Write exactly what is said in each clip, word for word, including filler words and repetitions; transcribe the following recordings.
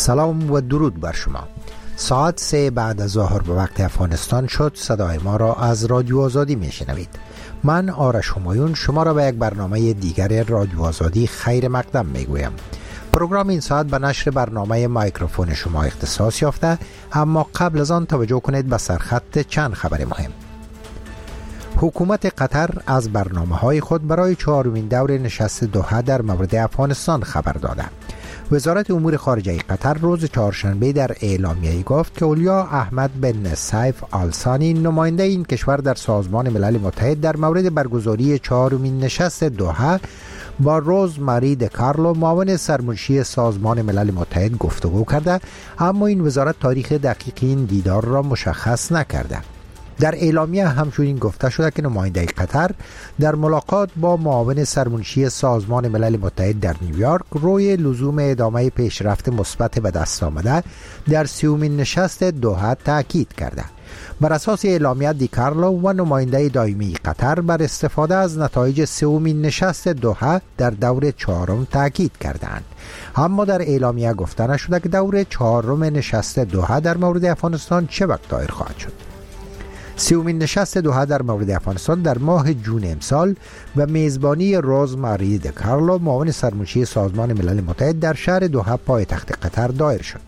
سلام و درود بر شما. ساعت سه بعد از ظهر به وقت افغانستان شد. صدای ما را از رادیو آزادی میشنوید. من آرش همایون شما را به یک برنامه دیگر رادیو آزادی خیر مقدم میگویم. پروگرام این ساعت به نشر برنامه مایکروفون شما اختصاص یافته، اما قبل از آن توجه کنید به سرخط چند خبر مهم. حکومت قطر از برنامه‌های خود برای چهارمین دور نشست دوحه در مورد افغانستان خبر داده. وزارت امور خارجه قطر روز چهارشنبه در اعلامیه‌ای گفت که اولیا احمد بن سیف آل ثانی نماینده این کشور در سازمان ملل متحد در مورد برگزاری چهارمین نشست دوحه با روز ماری دکارلو معاون سرمنشی سازمان ملل متحد گفتگو کرده، اما این وزارت تاریخ دقیق این دیدار را مشخص نکرده. در اعلامیه همچنین گفته شده که نماینده قطر در ملاقات با معاون سرمنشی سازمان ملل متحد در نیویورک روی لزوم ادامه پیشرفت مثبت به دست آمده در سیومین نشست دوحه تاکید کرده. بر اساس اعلامیه دیکارلو و نماینده دائمی قطر بر استفاده از نتایج سومین نشست دوحه در دور چهارم تاکید کردند، اما در اعلامیه گفته نشده که دور چهارم نشست دوحه در مورد افغانستان چه وقت دایر خواهد شد. سیومین نشست دوحه در مورد افغانستان در ماه جون امسال و میزبانی روز ماری دکارلو معاون سرمنشی سازمان ملل متحد در شهر دوحه پایتخت قطر دایر شد.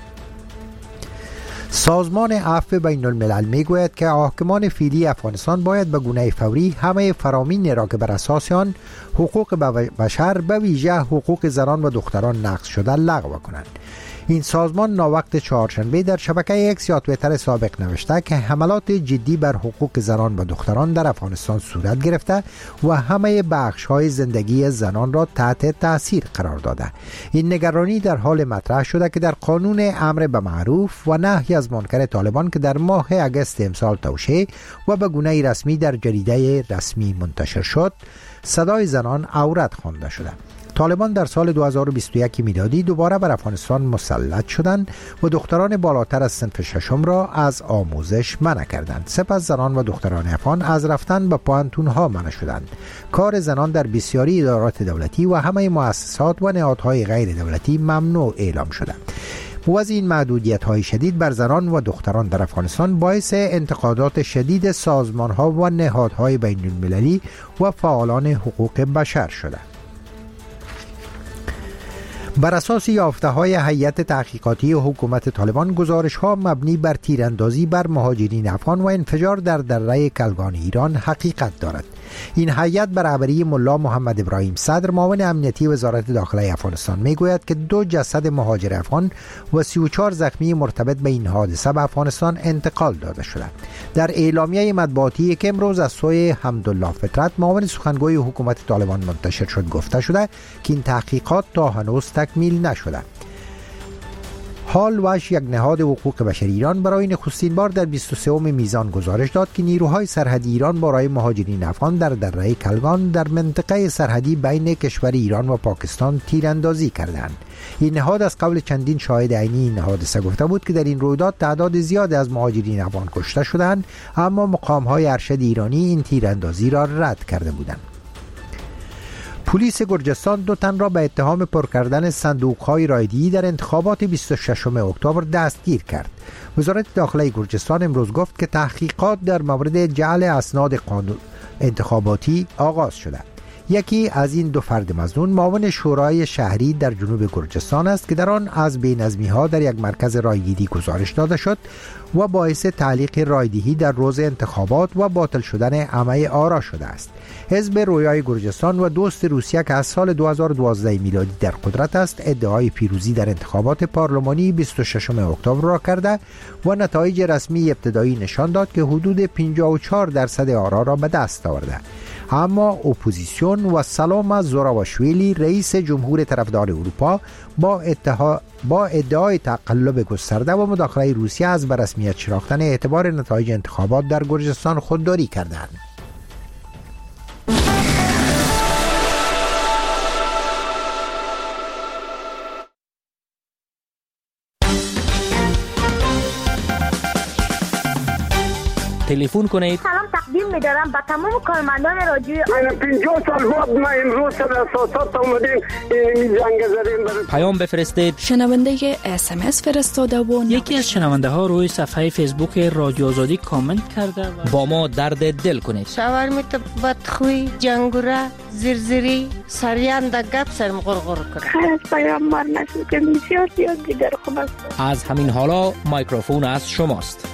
سازمان عفو بین الملل می گوید که حاکمان فعلی افغانستان باید به گونه فوری همه فرامین را که بر اساس آن حقوق بشر به ویژه حقوق زنان و دختران نقض شده لغو کنند. این سازمان ناوقت چهارشنبه در شبکه اکس یا توییتر سابق نوشته که حملات جدی بر حقوق زنان و دختران در افغانستان صورت گرفته و همه بخش‌های زندگی زنان را تحت تاثیر قرار داده. این نگرانی در حال مطرح شده که در قانون امر به معروف و نهی از منکر طالبان که در ماه اگست امسال توشیح و به گونه رسمی در جریده رسمی منتشر شد، صدای زنان عورت خوانده شده. طالبان در سال دو هزار و بیست و یک میلادی دوباره بر افغانستان مسلط شدند و دختران بالاتر از صنف ششم را از آموزش منع کردند. سپس زنان و دختران افغان از رفتن به پوهنتون‌ها منع شدند. کار زنان در بسیاری ادارات دولتی و همه مؤسسات و نهادهای غیر دولتی ممنوع اعلام شده. وضع این محدودیت‌های شدید بر زنان و دختران در افغانستان باعث انتقادات شدید سازمان‌ها و نهادهای بین‌المللی و فعالان حقوق بشر شده. بر اساس یافته‌های هیئت تحقیقاتی حکومت طالبان، گزارش‌ها مبنی بر تیراندازی بر مهاجرین افغان و انفجار در دره کلگان ایران حقیقت دارد. این هیئت به رهبری ملا محمد ابراهیم صدر معاون امنیتی وزارت داخله افغانستان میگوید که دو جسد مهاجر افغان و سی و چهار زخمی مرتبط به این حادثه به افغانستان انتقال داده شده. در اعلامیه مطبوعاتی که امروز از سوی حمدالله فطرت معاون سخنگوی حکومت طالبان منتشر شد گفته شده که این تحقیقات تا هنوز تکمیل نشده. حال واش یک نهاد حقوق بشر ایران برای نخستین بار در بیست و سوم میزان گزارش داد که نیروهای سرحدی ایران برای مهاجرین افغان در دره کلگان در منطقه سرحدی بین کشور ایران و پاکستان تیراندازی کردند. این نهاد از قول چندین شاهد عینی این حادثه گفته بود که در این رویداد تعداد زیادی از مهاجرین افغان کشته شدند، اما مقام‌های ارشد ایرانی این تیراندازی را رد کرده بودند. پلیس گرجستان دو تن را به اتهام پر کردن صندوق‌های رایدی در انتخابات بیست و ششم اکتبر دستگیر کرد. وزارت داخله گرجستان امروز گفت که تحقیقات در مورد جعل اسناد قانون انتخاباتی آغاز شده. یکی از این دو فرد مظنون معاون شورای شهری در جنوب گرجستان است که در آن از بی‌نظمی‌ها در یک مرکز رایگیری گزارش داده شد و باعث تعلیق رایدهی در روز انتخابات و باطل شدن همه آرا شده است. حزب رویای گرجستان و دوست روسیه که از سال دو هزار و دوازده میلادی در قدرت است، ادعای پیروزی در انتخابات پارلمانی بیست و ششم اکتبر را کرده و نتایج رسمی ابتدایی نشان داد که حدود پنجاه و چهار درصد آرا را به دست آورده. اما اپوزیسیون و سلام زوراوشویلی رئیس جمهور طرفدار اروپا با اتحاد با ادعای تقلب گسترده و مداخله روسیه از به رسمیت شناختن اعتبار نتایج انتخابات در گرجستان خودداری کردند. تلفن کنید. سلام تقدیم می‌دارم به تمام کارمندان رادیو. من پنجاه سال بعد ما امروز سر اساسات اومدیم این جنگ زدیم. پیام بفرستید. شنونده اس ام اس فرستاده و یکی از شنونده ها روی صفحه فیسبوک رادیو آزادی کامنت کرده و با ما درد دل کنید. شاورمیت بدخوی، جنگوره، زرزری، سریان دا گپ سرم غرغر کنه. خیلی از پیام مار نشد که بسیار زیاد دیگر خوب است. از همین حالا مایکروفون از شماست.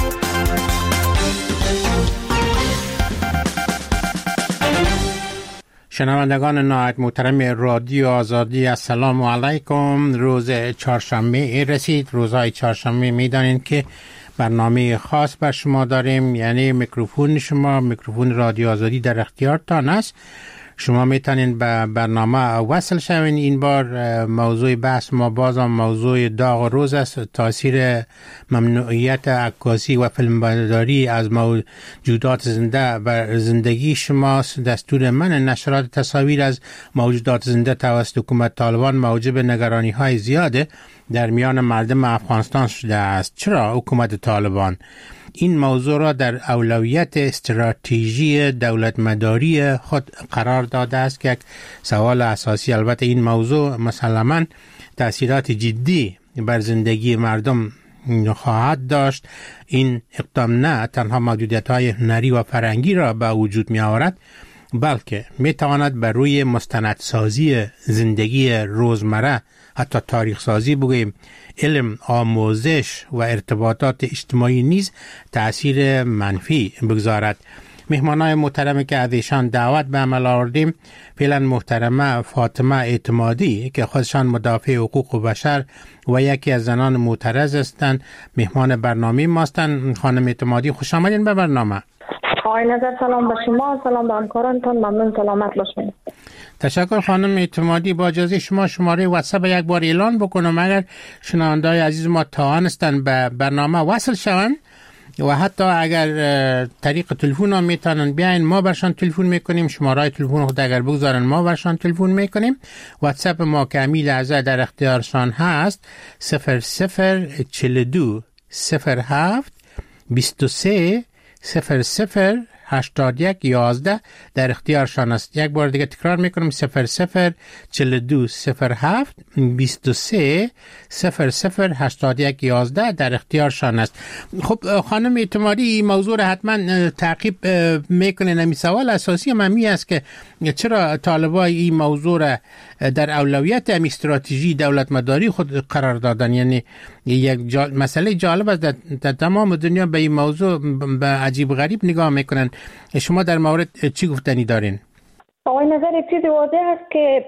شنوندگان نهایت محترم رادیو آزادی، السلام علیکم. روز چهارشنبه رسید. روزهای چهارشنبه میدانید که برنامه خاص بر شما داریم، یعنی میکروفون شما، میکروفون رادیو آزادی در اختیارتان است. شما میتونید به برنامه وصل شوین. این بار موضوع بحث ما بازم موضوع داغ روز است، تاثیر ممنوعیت عکاسی و فیلمبرداری از موجودات زنده بر زندگی شماست. دستور من نشرات تصاویر از موجودات زنده توسط حکومت طالبان موجب نگرانی های زیاده در میان مردم افغانستان شده است. چرا حکومت طالبان این موضوع را در اولویت استراتژی دولت مداری خود قرار داده است که یک سوال اساسی. البته این موضوع مسلماً تأثیرات جدی بر زندگی مردم خواهد داشت. این اقدام نه تنها محدودیت‌های هنری و فرهنگی را به وجود می آورد، بلکه می تواند بر روی مستندسازی زندگی روزمره، حتی تاریخ سازی بگوییم، علم، آموزش و ارتباطات اجتماعی نیز تأثیر منفی بگذارد. مهمانای محترمی که از ایشان دعوت به عمل آوردیم، فعلا محترمه فاطمه اعتمادی که خودشان مدافع حقوق بشر و یکی از زنان معترض هستند، مهمان برنامه ما هستند. خانم اعتمادی، خوش آمدین به برنامه. آقای نظر سلام به شما، سلام به همکارانتان، ممنون، سلامت باشید. تشکر خانم اعتمادی. با اجازه شما شماره واتساپ یک بار اعلان بکنم، اگر شنونده‌های عزیز ما توانستن به برنامه وصل شوند و حتی اگر طریق تلفن هم میتونن بیاین، ما برشان تلفن میکنیم. شماره تلفن خود اگر بگذارن ما برشان تلفن میکنیم. واتساپ ما که همین لحظه در اختیارشان هست صفر صفر چهل و دو صفر هفت بیست و سه صفر صفر هشتاد یک یازده در اختیارشان است. یک بار دیگه تکرار میکنم، صفر صفر چهل و دو صفر هفت بیست و سه صفر صفر هشتاد یک یازده در اختیارشان است. خب خانم اعتمادی، این موضوع را حتما تعقیب میکنین. همین سوال اساسی من می است که چرا طالبان این موضوع را در اولویت هم استراتژی دولت مداری خود قرار دادن؟ یعنی یک جا... مسئله جالب است، در... در تمام دنیا به این موضوع به عجیب غریب نگاه میکنن. شما در مورد چی گفتنی دارین؟ آقای نظر یک چیزی واضح است که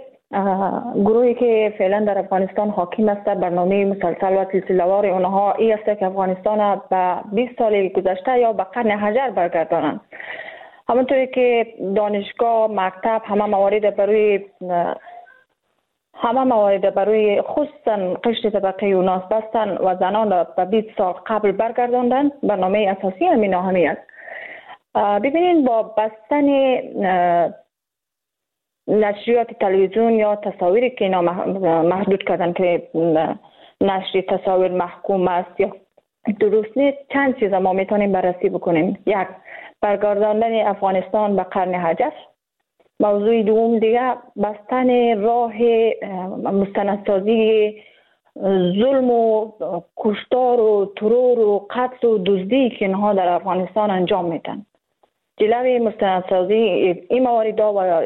گروهی که فعلا در افغانستان حاکم است، برنامه مسلسل و سلسله‌وار اونها ای است که افغانستان به بیست سال گذشته یا به قرن حجر برگردانند. همونطوری که دانشگاه، مکتب، همه موارد برای همه موارد برای خصوصا قشر طبقه اوناس بستن و زنان را به بیست سال قبل برگرداندن. برنامه اساسی همین همی است. ببینید، با بستن نشریات تلویزیون یا تصاویری که اینا محدود کردن که نشر تصاویر محکوم است یا درست نیست، چند چیز ما میتونیم بررسی بکنیم. یک، برگرداندن افغانستان به قرن حجر. موضوع دوم دیگه بستن راه مستندسازی ظلم و کشتار و ترور و قتل و دزدی که اینها در افغانستان انجام میدن. جلوی مستندسازی این موارد و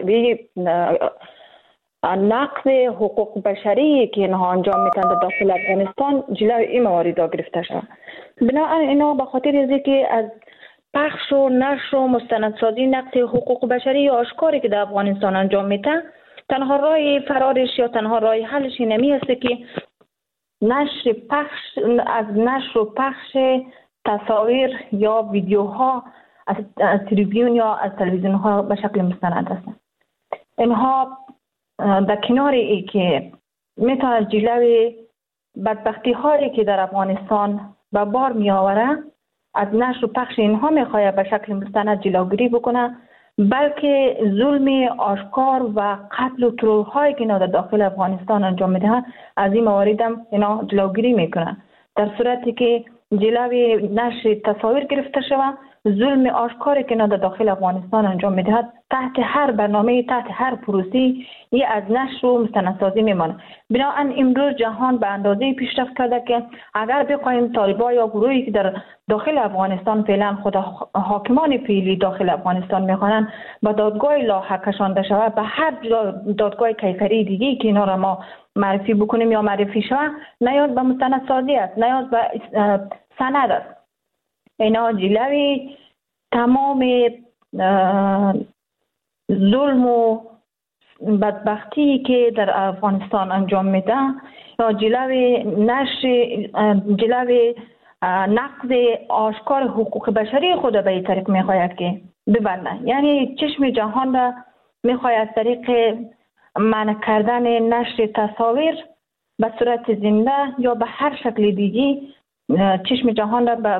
نقض حقوق بشری که اینها انجام میدن در داخل افغانستان، جلوی این موارد گرفته شد. بنابراین اینا به خاطر از اینکه از پخش و نشر و مستندسازی نقض حقوق بشری آشکاری که در افغانستان انجام میدن، تنها راه فرارش یا تنها راه حلش نمی است که نشر پخش از نشر و پخش تصاویر یا ویدیوها از, از تلویزیون یا از تلویزیون ها به شکل مستند هستند. اینها در کنار ای که میتونه جلوی بدبختی هایی که در افغانستان به بار می آوره، از نشر و پخش اینها میخواد به شکل مستند جلوگیری بکنه، بلکه ظلم آشکار و قتل و ترورهایی که اینا در داخل افغانستان انجام میدهند، از این موارد هم اینا جلوگیری میکنن. در صورتی که جلوی نشر تصاویر گرفته شود، ظلم آشکاری که اینا در داخل افغانستان انجام میدهد تحت هر برنامه، تحت هر پروسی یه از نشر و مستندسازی میمانه. بنابراین امروز جهان به اندازه پیشرفت کرده که اگر بخوایم طالبان یا گروهی که در داخل افغانستان فعلا خود حاکمان فعلی داخل افغانستان میخوانن به دادگاه لاحق کشانده شود، به هر دادگاه کیفری دیگه که اینا را ما معرفی بکنیم یا معرفی شود، نیاز به مستندسازی است، نیاز به سند است. اینا جلوی تمام ظلم و بدبختی که در افغانستان انجام میده یا جلوی نشر جلوی نقض آشکار حقوق بشری خود به این طریق میخواید که ببنده. یعنی چشم جهان را میخواید طریق منع کردن نشر تصاویر به صورت زنده یا به هر شکل دیگه چشم جهان را به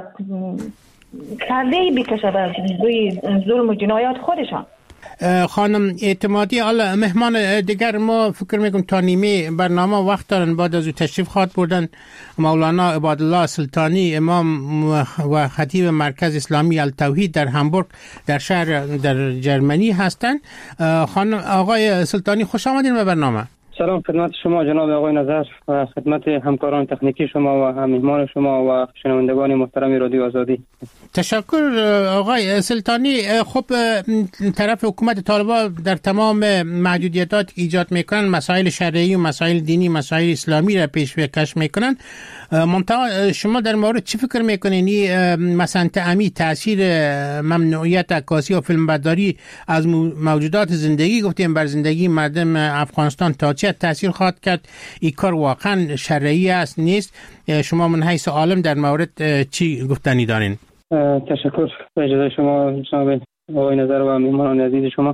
کرده بکشه به روی ظلم و جنایات خودشان. خانم اعتمادی، حالا مهمان دیگر ما فکر میکنم تا نیمه برنامه وقت دارن، بعد از او تشریف خواهد بردن مولانا عبادالله سلطانی، امام و خطیب مرکز اسلامی التوحید در هامبورگ در شهر در جرمنی هستند. خانم آقای سلطانی خوش آمدین به برنامه. سلام خدمت شما جناب آقای نظر و خدمت همکاران تکنیکی شما و هم مهمان شما و شنوندگان محترم رادیو آزادی. تشکر آقای سلطانی. خب طرف حکومت طالبان در تمام محدودیتات ایجاد میکنن، مسائل شرعی و مسائل دینی، مسائل اسلامی را پیشکش میکنن. منتها شما در مورد چی فکر میکنین مثلا تعمی تاثیر ممنوعیت عکاسی و فیلمبرداری از موجودات زندگی گفتیم بر زندگی مردم افغانستان تا چه تاثیر خواهد کرد؟ این کار واقعا شرعی است نیست؟ شما من حیث عالم در مورد چی گفتنی دارین؟ تشکر به اجازه شما جناب آقای نظر و مهمانان عزیز شما.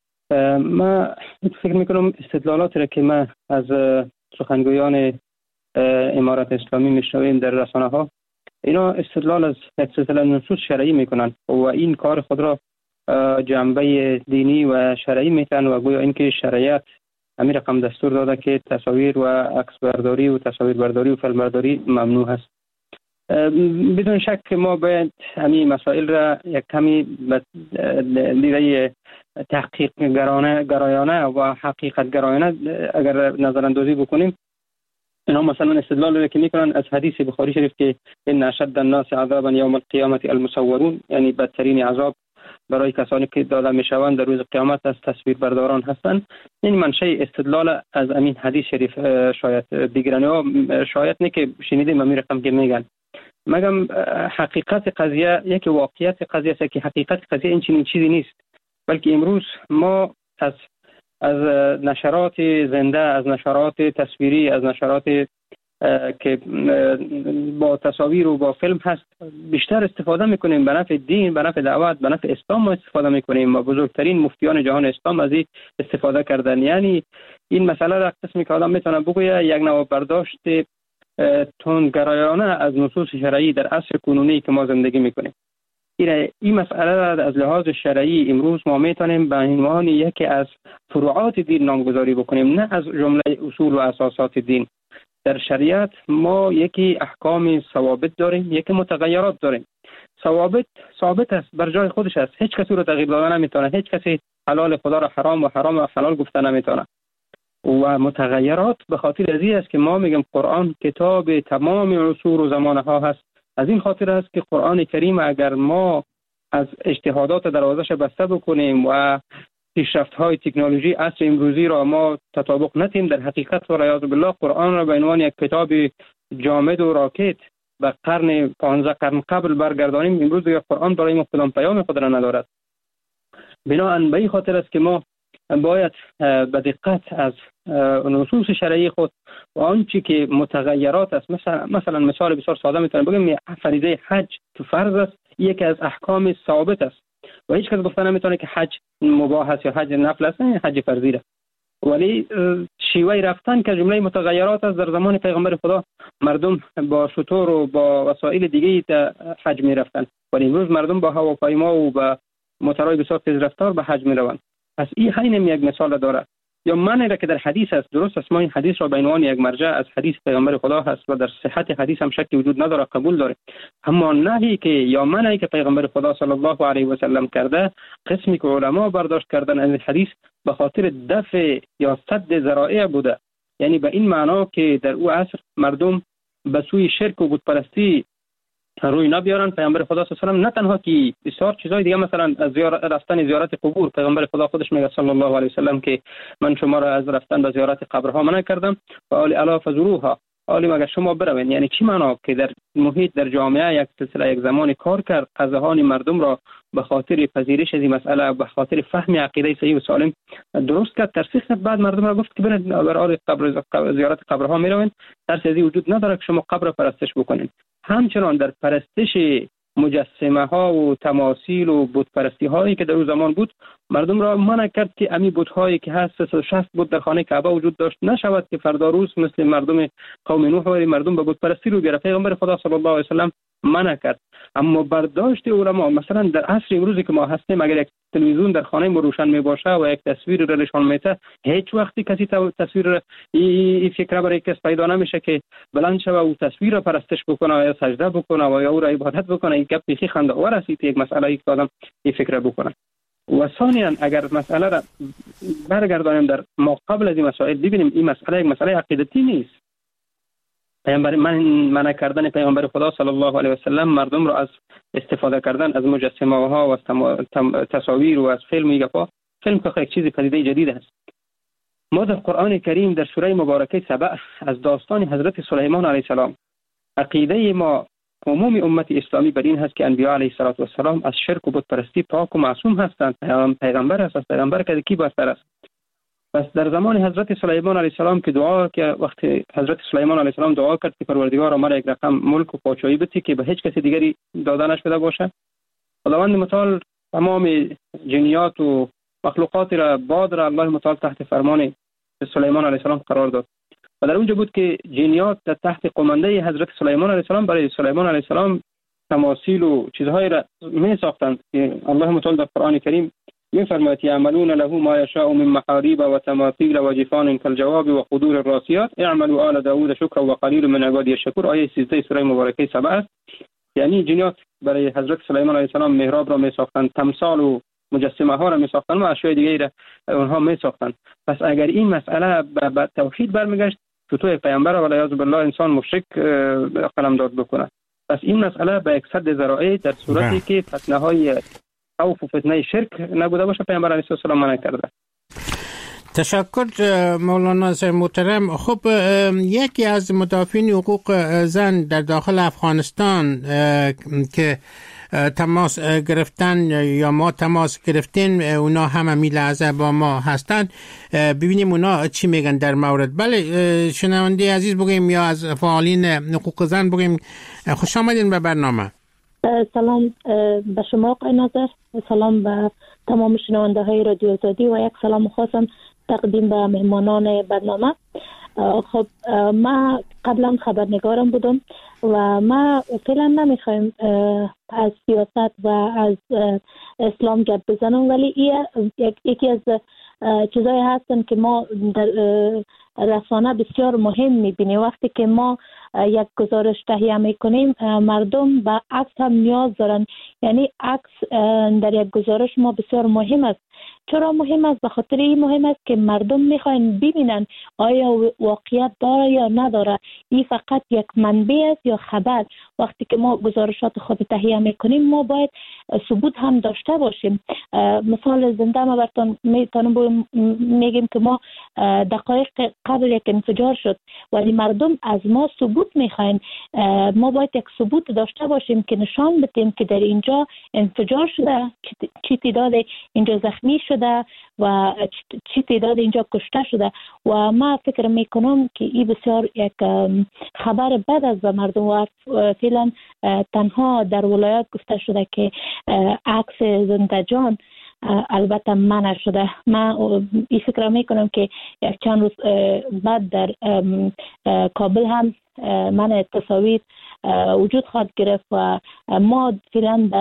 من فکر میکنم استدلالات را که ما از سخنگویان امارت اسلامی میشنویم در رسانه ها، اینا استدلال از سلسله نصوص شرعی میکنن و این کار خود را جنبه دینی و شرعی میتن و گویا اینکه شریعت همین رقم دستور داده که تصاویر و عکس برداری و تصاویر برداری و فیلم برداری ممنوع هست. بدون شک ما باید همین مسائل را یک کمی به دیده تحقیق گرایانه گرایانه و حقیقت گرایانه اگر نظر اندازی بکنیم، اینا مثلا استدلال رو که میکنن از حدیث بخاری شریف که ان اشد الناس عذابا یوم القیامه المصورون، یعنی بدترین عذاب برای کسانی که داده میشوند در روز قیامت از تصویر برداران هستند. این منشأ استدلال از امین حدیث شریف شاید دیگران ها شاید نه که شنیدیم امیر رقم که میگن. مگم حقیقت قضیه یک واقعیت قضیه است که حقیقت قضیه این چنین چیزی نیست، بلکه امروز ما از از نشرات زنده، از نشرات تصویری، از نشرات که با تصاویر و با فیلم هست بیشتر استفاده میکنیم به نفع دین، به نفع دعوت، به نفع اسلام ما استفاده میکنیم و بزرگترین مفتیان جهان اسلام از این استفاده کردن. یعنی این مسئله را قسمی که آدم میتونه بگوید یک نوع برداشت تندگرایانه از نصوص شرعی در عصر کنونی که ما زندگی میکنیم. این این مسئله را از لحاظ شرعی امروز ما میتونیم به عنوان یکی از فروعات دین نامگذاری بکنیم، نه از جمله اصول و اساسات دین. در شریعت ما یکی احکام ثوابت داریم، یکی متغیرات داریم. ثوابت ثابت است، بر جای خودش است، هیچ کسی رو تغییر دادن نمیتونه، هیچ کسی حلال خدا را حرام و حرام و حلال گفته نمیتونه. و متغیرات به خاطر ازی است که ما میگم قرآن کتاب تمام عصور و زمانه ها هست. از این خاطر است که قرآن کریم اگر ما از اجتهادات دروازش بسته بکنیم و پیشرفت های تکنولوژی عصر امروزی را ما تطابق ندیم، در حقیقت و ریاض بالله قرآن را به عنوان یک کتاب جامد و راکت به قرن پانزده قرن قبل برگردانیم، امروز دیگر قرآن برای ما کدام پیام خود را ندارد. بنابراین به این خاطر است که ما باید به دقت از نصوص شرعی خود و آنچه که متغیرات است، مثلا مثلا مثال بسیار ساده میتونم بگم فریضه حج که فرض است، یکی از احکام ثابت است و هیچ کس گفته نمیتونه که حج مباح است یا حج نفل است، حج فرضی است. ولی شیوه رفتن که جمله متغیرات است. در زمان پیغمبر خدا مردم با شتر و با وسایل دیگه ای حج میرفتن، ولی امروز مردم با هواپیما و با موتورهای بسیار تیز رفتار به حج میروند. پس این همین یک مثال داره. یا منی را که در حدیث است. درست است، ما این حدیث را به عنوان یک مرجع از حدیث پیامبر خدا هست و در صحت حدیث هم شکی وجود نداره، قبول داره. اما نهی که یا منی که پیامبر خدا صلی الله علیه و سلم کرده، قسمی که علما برداشت کردن از حدیث به خاطر دفع یا سد ذرائع بوده، یعنی به این معنا که در او عصر مردم به سوی شرک و بت پرستی روی نبیارن. پیامبر خدا صلی الله علیه و سلم نه تنها که بسیار چیزای دیگه، مثلا از زیارت رفتن زیارت قبور، پیامبر خدا خودش میگه صلی الله علیه و سلم که من شما را از رفتن به زیارت قبرها منع کردم و آل الا فزوروها، آلی مگر شما بروین. یعنی چی معنا؟ که در محیط در جامعه یک سلسله یک زمانی کار کرد، اذهان مردم را به خاطر پذیرش از این مسئله، به خاطر فهم عقیده صحیح و سالم درست کرد، ترسیخ کرد. بعد مردم را گفت که برید برای قبر زیارت قبرها میروین، ترسی از این وجود نداره که شما قبر پرستش بکنین. همچنان در پرستش مجسمه ها و تماثیل و بت پرستی هایی که در اون زمان بود، مردم را منع کرد که امی بت هایی که هست سیصد و شصت بت در خانه کعبه وجود داشت نشود که فردا روز مثل مردم قوم نوح و مردم به بت پرستی رو بیاره. پیامبر خدا صلی الله علیه و سلم منع کرد. اما برداشت علما، مثلا در عصر امروزی که ما هستیم، اگر یک تلویزیون در خانه ما روشن می باشه و یک تصویر را نشان میده، هیچ وقتی کسی تصویر این فکر برای کس پیدا نمیشه که بلند شوه و تصویر را پرستش بکنه یا سجده بکنه و یا او را عبادت بکنه. این گپ بیخی خنده آور است یک مسئله که آدم این فکر بکنه. و ثانیاً اگر مسئله را برگردانیم در ما قبل از این مسائل، ببینیم این مسئله یک مسئله عقیدتی نیست. پیامبر من منع کردن پیامبر خدا صلی الله علیه و سلم مردم را از استفاده کردن از مجسمه ها و از تصاویر و از فیلم میگفا، فیلم که یک چیز پدیده جدید است. ما در قرآن کریم در سوره مبارکه سبع از داستان حضرت سلیمان علیه السلام، عقیده ما عموم امت اسلامی بر این هست که انبیاء علیه السلام از شرک و بت پرستی پاک و معصوم هستند. پیغمبر هست، از پیغمبر که کی بهتر است؟ پس در زمان حضرت سلیمان علیه السلام که دعا که وقتی حضرت سلیمان علیه السلام دعا کرد که پروردگار مرا یک رقم ملک و پادشاهی بده که به هیچ کسی دیگری داده نشده باشه، خداوند متعال تمام جنیات و مخلوقات را باد را الله متعال تحت فرمان سلیمان علیه السلام قرار داد و در اونجا بود که جنیات در تحت قمانده حضرت سلیمان علیه السلام برای سلیمان علیه السلام تماثیل و چیزهای را می ساختند که الله متعال در قرآن کریم می‌فرماید یعملون له ما یشاء من محاريب و تماثیل و جفان كالجواب و قدور الراسیات اعملوا آل داوود شکرا و قلیل من عبادی الشکور. آیه سیزده سوره مبارکه سبع است. یعنی جنیات برای حضرت سلیمان علیه السلام محراب را می‌ساختند، تمثال و مجسمه ها را می‌ساختند و اشیاء دیگری را اونها می‌ساختند. پس اگر این مسئله به توحید برمیگشت، چطور پیامبر و علیاذ بالله انسان مشرک قلمداد بکنه؟ پس این مسئله به یک صد ذرائع در صورتی که فتنه‌های خوف و فتنه شرک نبوده باشه پیامبر علیه السلام منع کرده. تشکر مولانا صاحب محترم. خب یکی از مدافعین حقوق زن در داخل افغانستان که تماس گرفتن یا ما تماس گرفتیم، اونا هم همین لحظه با ما هستند، ببینیم اونا چی میگن در مورد. بله شنونده عزیز بگیم یا از فعالین حقوق زن بگیم خوش آمدین به برنامه. سلام به شما آقای ناظر، سلام به تمام شنونده های رادیو آزادی و یک سلام خاصم تقدیم به مهمانان برنامه. خب ما قبلا خبرنگارم بودم و ما فعلا نمیخوایم از سیاست و از اسلام گپ بزنم، ولی یکی از چیزایی هستن که ما در رسانه بسیار مهم میبینیم. وقتی که ما یک گزارش تهیه میکنیم مردم به عکس هم نیاز دارن، یعنی عکس در یک گزارش ما بسیار مهم است. چرا مهم است؟ به خاطر این مهم است که مردم میخواین ببینن آیا واقعیت داره یا نداره، این فقط یک منبع است یا خبر. وقتی که ما گزارشات خود تهیه میکنیم ما باید ثبوت هم داشته باشیم. مثال زنده ما براتون میتونم میگیم که ما دقایق قبل یک انفجار شد ولی مردم از ما ثبوت میخواین. ما باید یک ثبوت داشته باشیم که نشان بدیم که در اینجا انفجار شده، چی تعداد اینجا زخمی شده و چی تعداد اینجا کشته شده. و ما فکر میکنم که این بسیار یک خبر بد است به مردم و فعلا تنها در ولایات گفته شده که عکس زنده جان البته منع شده. من این فکر میکنم که یک چند روز بعد در کابل هم منع تصاویر وجود خواهد گرفت و ما فعلا در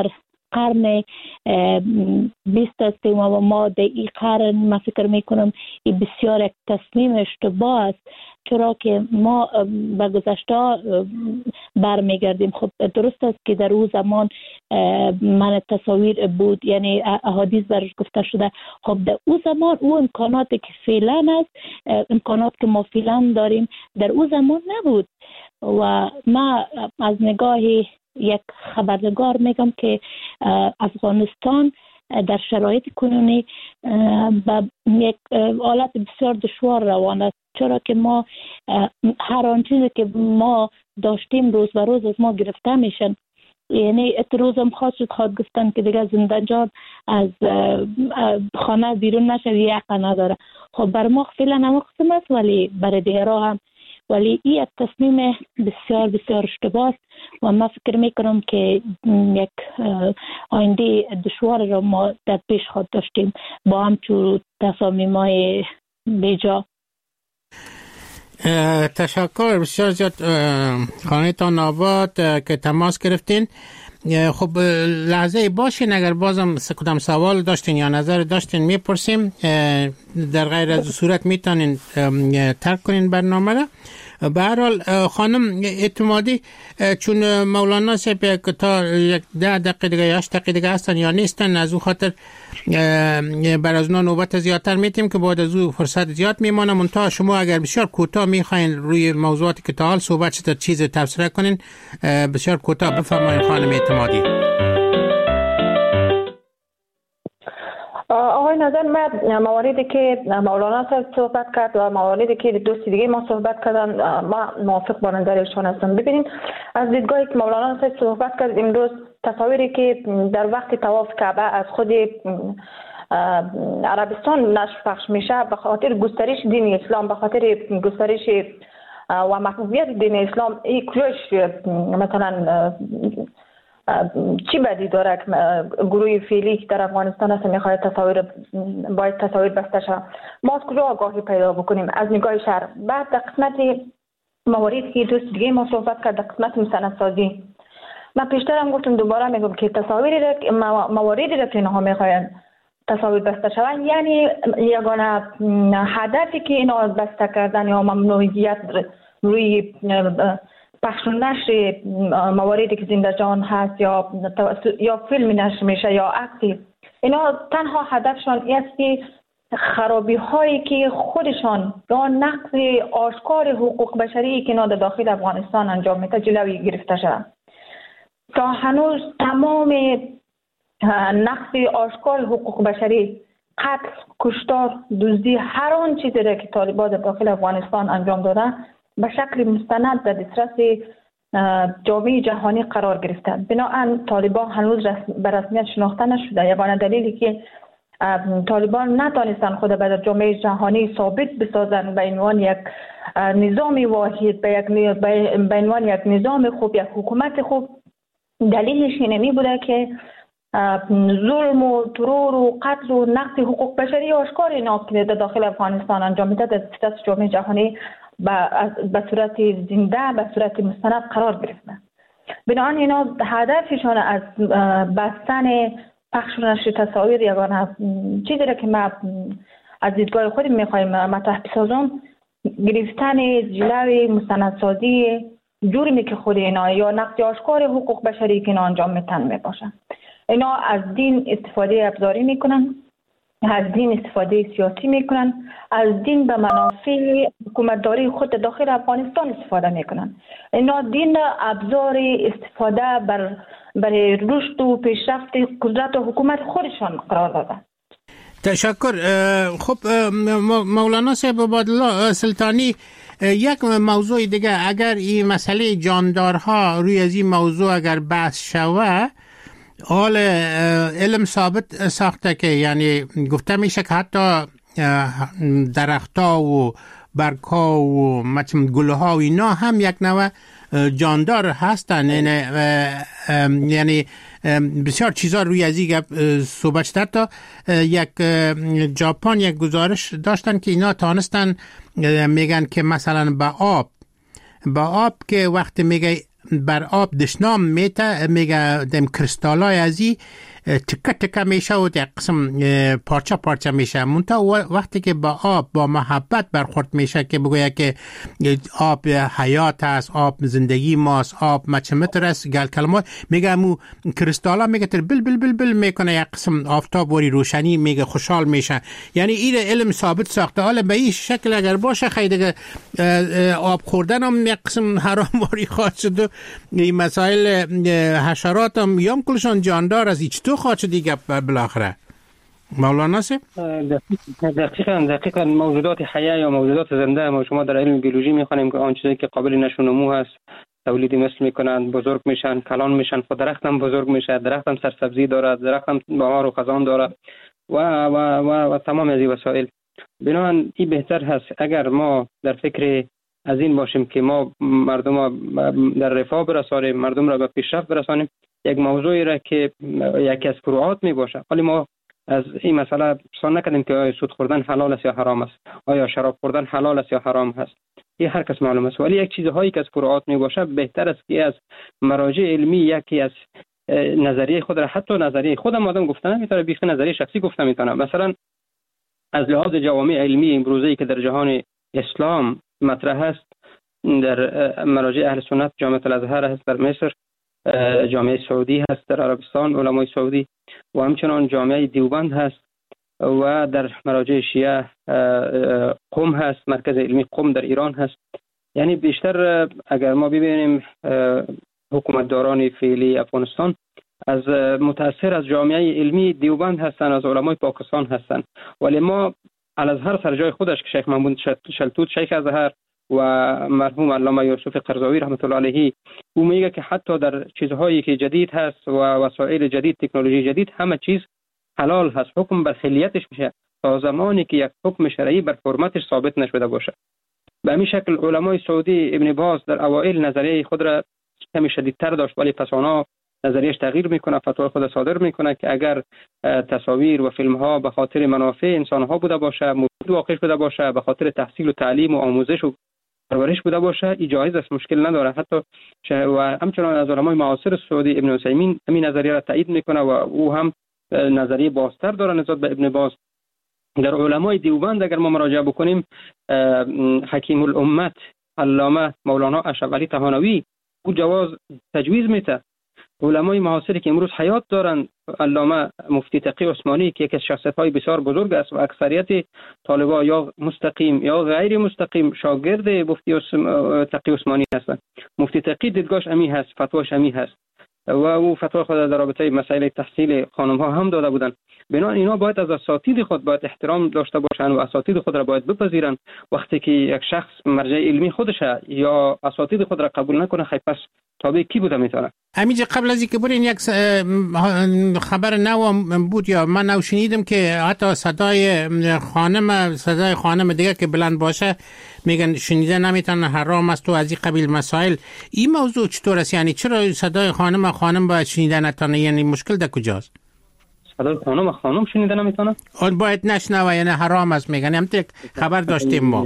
قرن بیست هستیم و ما در این قرن من فکر میکنم این بسیار یک تصمیم اشتباه است، چرا که ما به گذشته برمیگردیم. خب درست است که در اون زمان من تصاویر بود، یعنی احادیث برش گفته شده. خب در اون زمان اون امکاناتی که فعلا است، امکانات که ما فعلا داریم در اون زمان نبود. و ما از نگاه یک خبرنگار میگم که افغانستان در شرایط کنونی به یک حالت بسیار دشوار روان است، چرا که ما هر آن چیزی که ما داشتیم روز به روز از ما گرفته میشن. یعنی روز هم خواست شد خواهد گفتن که دیگه زندانجان از خانه بیرون نشه، یک نداره. خب بر ما فعلا هم قسم است، ولی برای دیگرها هم. ولی این یک تصمیم بسیار بسیار اشتباه است و من فکر میکنم که یک آینده دشوار را ما در پیش خود داشتیم با همچون تصامیم‌های بیجا. تشکر بسیار زیاد خانه‌تان آباد که تماس گرفتین. خب لحظه باشین، اگر بازم کدام سوال داشتین یا نظر داشتین میپرسیم. در غیر از صورت میتونین ترک کنین برنامه را. به هر حال خانم اعتمادی، چون مولانا صاحب تا یک ده دقیقه دیگه هشت دقیقه دیگه هستن یا نیستن، از او خاطر بر از اونا نوبت زیادتر میتیم که بعد از او فرصت زیاد میمانه. منتها شما اگر بسیار کوتاه میخواین روی موضوعاتی که تا حال صحبت شده چیز تبصره کنین، بسیار کوتاه بفرمایید خانم اعتمادی. آقای نظر، من مواردی که مولانا صاحب صحبت کرد و مواردی که دوست دیگه ما صحبت کردن، ما موافق با نظرشون هستم. ببینید از دیدگاهی که مولانا صاحب صحبت کرد، امروز تصاویری که در وقت طواف کعبه از خود عربستان نشر پخش میشه به خاطر گسترش دین اسلام، به خاطر گسترش و محبوبیت دین اسلام، این کجاش مثلا چی بدی داره که گروه فعلی که در افغانستان هست میخواد تصاویر باید تصاویر بسته شد؟ ما از کجا آگاهی پیدا بکنیم؟ از نگاه شهر. بعد در قسمت مواردی که دوست دیگه ما صحبت کرد، در قسمت مستندسازی، من پیشتر هم گفتم دوباره میگم که تصاویری را مواردی را که اینها میخواین تصاویر بسته شوند، یعنی یگانه هدفی که اینا بسته کردن یا ممنوعیت روی پخش و نشر مواردی که زنده جان هست یا یا فیلم نشر میشه یا عکسی، اینا تنها هدفشان این است که خرابی هایی که خودشان یا نقض آشکار حقوق بشری که اینا در داخل افغانستان انجام میده جلوی گرفته شد. تا هنوز تمام نقض آشکار حقوق بشری، قتل، کشتار، دزدی، هر آن چیزی را که طالبان در داخل افغانستان انجام دادن به شکل مستند در دسترس جامعه جهانی قرار گرفتند. بنابراین طالبان هنوز به رسمیت شناخته نشده. یگانه دلیلی که طالبان نتانستند خود به جامعه جهانی ثابت بسازند به عنوان یک نظام واحد، به یک به عنوان یک نظام خوب، یک حکومت خوب، دلیلش اینمی بوده که ظلم و ترور و قتل و نقض حقوق بشری آشکار اینا که در داخل افغانستان انجام میده در دسترس جامعه جهانی به صورت زنده، به صورت مستند قرار گرفته. بنابراین اینا هدفشان از بستن پخش و نشر تصاویر یگانه چیزی را که ما از دیدگاه خود میخوایم مطرح بسازم، گرفتن جلوی مستندسازی جرمی که خود اینا یا نقض آشکار حقوق بشری که اینا انجام میتن میباشن. اینا از دین استفاده ابزاری میکنن، از دین استفاده سیاسی میکنن، از دین به منافع حکومتداری خود داخل افغانستان استفاده میکنن. اینا دین ابزار استفاده بر برای رشد و پیشرفت قدرت و حکومت خودشان قرار دادن. تشکر. خب مولانا صاحب عبادالله سلطانی، یک موضوع دیگه، اگر این مسئله جاندارها روی از این موضوع اگر بحث شوه، حال علم ثابت ساخته که یعنی گفته میشه که حتی درختها و برگها و مثلا گلها و اینا هم یک نوع جاندار هستن. یعنی بسیار چیزا روی از این صحبت شده. تا یک ژاپن یک گزارش داشتن که اینا تانستن، میگن که مثلا با آب با آب که وقت میگه بر آب دشنام میته میگه دم کریستالای ازی تکه تکه میشه و در قسم پارچه پارچه میشه. منتها وقتی که با آب با محبت برخورد میشه که بگویه که آب حیات است، آب زندگی ماست، آب مچمتر است، گل کلمات میگه مو کریستالا میگه تر بل بل بل بل میکنه، یک قسم آفتاب وری روشنی میگه خوشحال میشه. یعنی این علم ثابت ساخته. حالا به این شکل اگر باشه خیلی آب خوردن هم یک قسم حرام واری خواهد شد. این مسائل حشرات هم یام کلشان جاندار از ایچ تو خواهد شد دیگه بالاخره. مولانا سه دقیقاً دقیقاً موجودات حیه یا موجودات زنده ما شما در علم بیولوژی میخوانیم که آن چیزی که قابل نشو و نمو هست تولید مثل میکنند، بزرگ میشن، کلان میشن. خود درخت هم بزرگ میشه، درخت هم سرسبزی دارد، درخت هم بهار و خزان دارد و و و, و تمام از این وسایل. بنابراین این بهتر هست اگر ما در فکر از این باشیم که ما مردم در رفاه برسانیم، مردم را به پیشرفت برسانیم. یک موضوعی را که یکی از فروعات می باشه. ولی ما از این مسئله سوال نکردیم که آیا سود خوردن حلال است یا حرام است، آیا شراب خوردن حلال است یا حرام است. این هر کس معلوم است. ولی یک چیزهایی که از فروعات می باشه بهتر است که از مراجع علمی یکی از نظریه خود را، حتی نظریه خودم آدم گفتن نمیتونه، بیخ نظریه شخصی گفتم میتونه. مثلا از لحاظ جوامع علمی امروزی که در جهان اسلام مطرح است، در مراجع اهل سنت جامعه الازهر هست در مصر، جامعه سعودی هست در عربستان، علمای سعودی، و همچنان جامعه دیوبند هست، و در مراجع شیعه قم هست، مرکز علمی قم در ایران هست. یعنی بیشتر اگر ما ببینیم حکومتداران فعلی افغانستان از متأثر از جامعه علمی دیوبند هستند، از علمای پاکستان هستند. ولی ما الازهر سر جای خودش که شیخ محمود شلتوت شیخ ازهر و مرحوم علامه یوسف قرضاوی رحمت الله علیه، او میگه که حتی در چیزهایی که جدید هست و وسایل جدید، تکنولوژی جدید، همه چیز حلال هست. حکم بر خلیتش میشه تا زمانی که یک حکم شرعی بر حرمتش ثابت نشده باشه. به همین شکل علمای سعودی ابن باز در اوایل نظریه خود را کمی شدیدتر داشت، ولی پس آنها نظریش تغییر میکنه، فتوا خود صادر میکنه که اگر تصاویر و فیلم ها به خاطر منافع انسان ها بوده باشه، مفید واقع بوده باشه، به خاطر تحصیل و تعلیم و آموزش و پرورش بوده باشه، جایز است، مشکل نداره. حتی و همچنان از علمای معاصر سعودی ابن عثیمین همین نظریه را تایید میکنه و او هم نظریه بازتر داره نسبت به ابن باز. در علمای دیوبند اگر ما مراجعه بکنیم، حکیم الامت علامه مولانا اشرف علی طحانوی او جواز تجویز میته. علمای معاصری که امروز حیات دارند، علامه مفتی تقی عثمانی که یکی از شخصیت‌های بسیار بزرگ است و اکثریت طالبان یا مستقیم یا غیر مستقیم شاگرد مفتی تقی عثمانی هستند. مفتی تقی دیدگاهش امی هست، فتواش امی هست و او فتوا خود در رابطه مسائل تحصیل خانم‌ها هم داده بودند. بنابراین اینا باید از اساتید خود باید احترام داشته باشند و اساتید خود را باید بپذیرند. وقتی که یک شخص مرجع علمی خودشه یا اساتید خود را قبول نکنه، خیلی پس تابع کی بوده میتونه؟ همینجا قبل از اینکه برین یک خبر نو بود یا من نو شنیدم که حتی صدای خانم صدای خانم دیگه که بلند باشه میگن شنیده نمیتونه، حرام است و از این قبیل مسائل. این موضوع چطور است؟ یعنی چرا صدای خانم خانم باید شنیده نتونه؟ یعنی مشکل در کجاست؟ صدای خانم خانم شنیده نمیتونه؟ اون باید نشنوه، یعنی حرام است میگن. هم تک خبر داشتیم ما.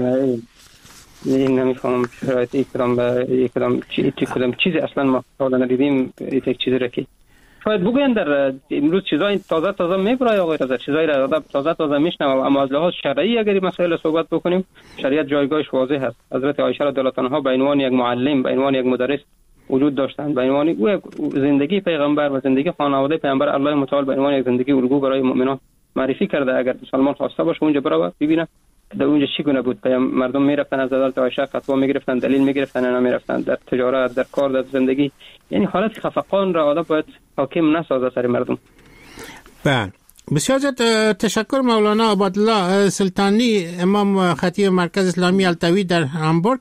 این نمیفهمم شاید یک کدام یک کدام چی کدام چیزی اصلا ما حالا ندیدیم. یک چیزی را که شاید بگوین در امروز چیزای تازه تازه میبره آقای رضا، چیزای را تازه تازه میشنوه. اما از لحاظ شرعی اگر این مسائل صحبت بکنیم، شریعت جایگاهش واضح است. حضرت عایشه رضی الله عنها به عنوان یک معلم، به عنوان یک مدرس وجود داشتند، به عنوان او زندگی پیغمبر و زندگی خانواده پیغمبر الله متعال به عنوان یک زندگی الگو برای مؤمنان معرفی کرده. اگر مسلمان خواسته باشه اونجا بره ببینه در اونجا چی گونه بود. مردم میرفتن از حضرت عایشه فتوا میگرفتن، دلیل میگرفتن، اینا میرفتن در تجارت، در کار، در زندگی. یعنی حالت خفقان را آدم باید حاکم نسازه سر مردم. بله، بسیار زیاد تشکر مولانا عبادالله سلطانی، امام خطیب مرکز اسلامی التوی در هامبورگ.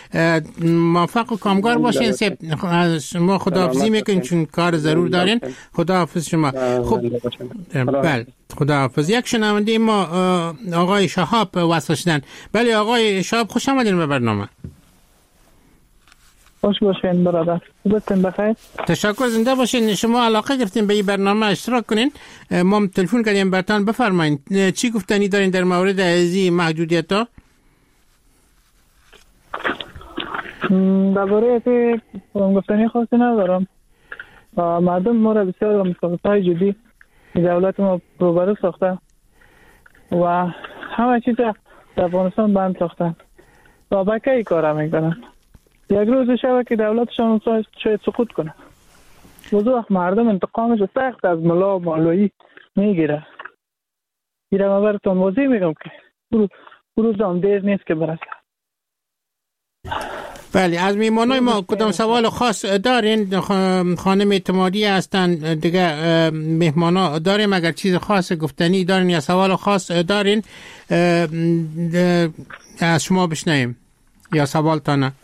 موفق و کامگار باشین. شما خداحافظی میکنین چون کار ضرور دارین. خداحافظ شما. خب بله، خداحافظ. یک شنونده ما آقای شهاب وصل شدن. بله آقای شهاب، خوش آمدین به برنامه. خوش باشین برادر. خوبتون بخیر؟ تشکر، زنده باشین. شما علاقه گرفتین به این برنامه اشتراک کنین. ما تلفن کردیم براتون، بفرمایید چی گفتنی دارین در مورد ازی محدودیت ها؟ درباره که گفتنی خاصی ندارم. مردم ما را بسیار مصیبت‌های جدی دولت ما روبرو ساخته و همه چیز در افغانستان بند ساختن و بکه ای کار میکنن. یک روز شبه که دولتشان شاید سقوط کنه، وضوح مردم انتقامش سخت از ملا و مالویی میگیره. ایره ما براتون موضوع میگم که روز هم دیر نیست که برسه. بله، از میمانای ما کدام سوال خاص دارین؟ خانم اعتمادی هستن دیگه. مهمانا داریم اگر چیز خاص گفتنی دارین یا سوال خاص دارین از شما بشنویم یا سوال تا نه؟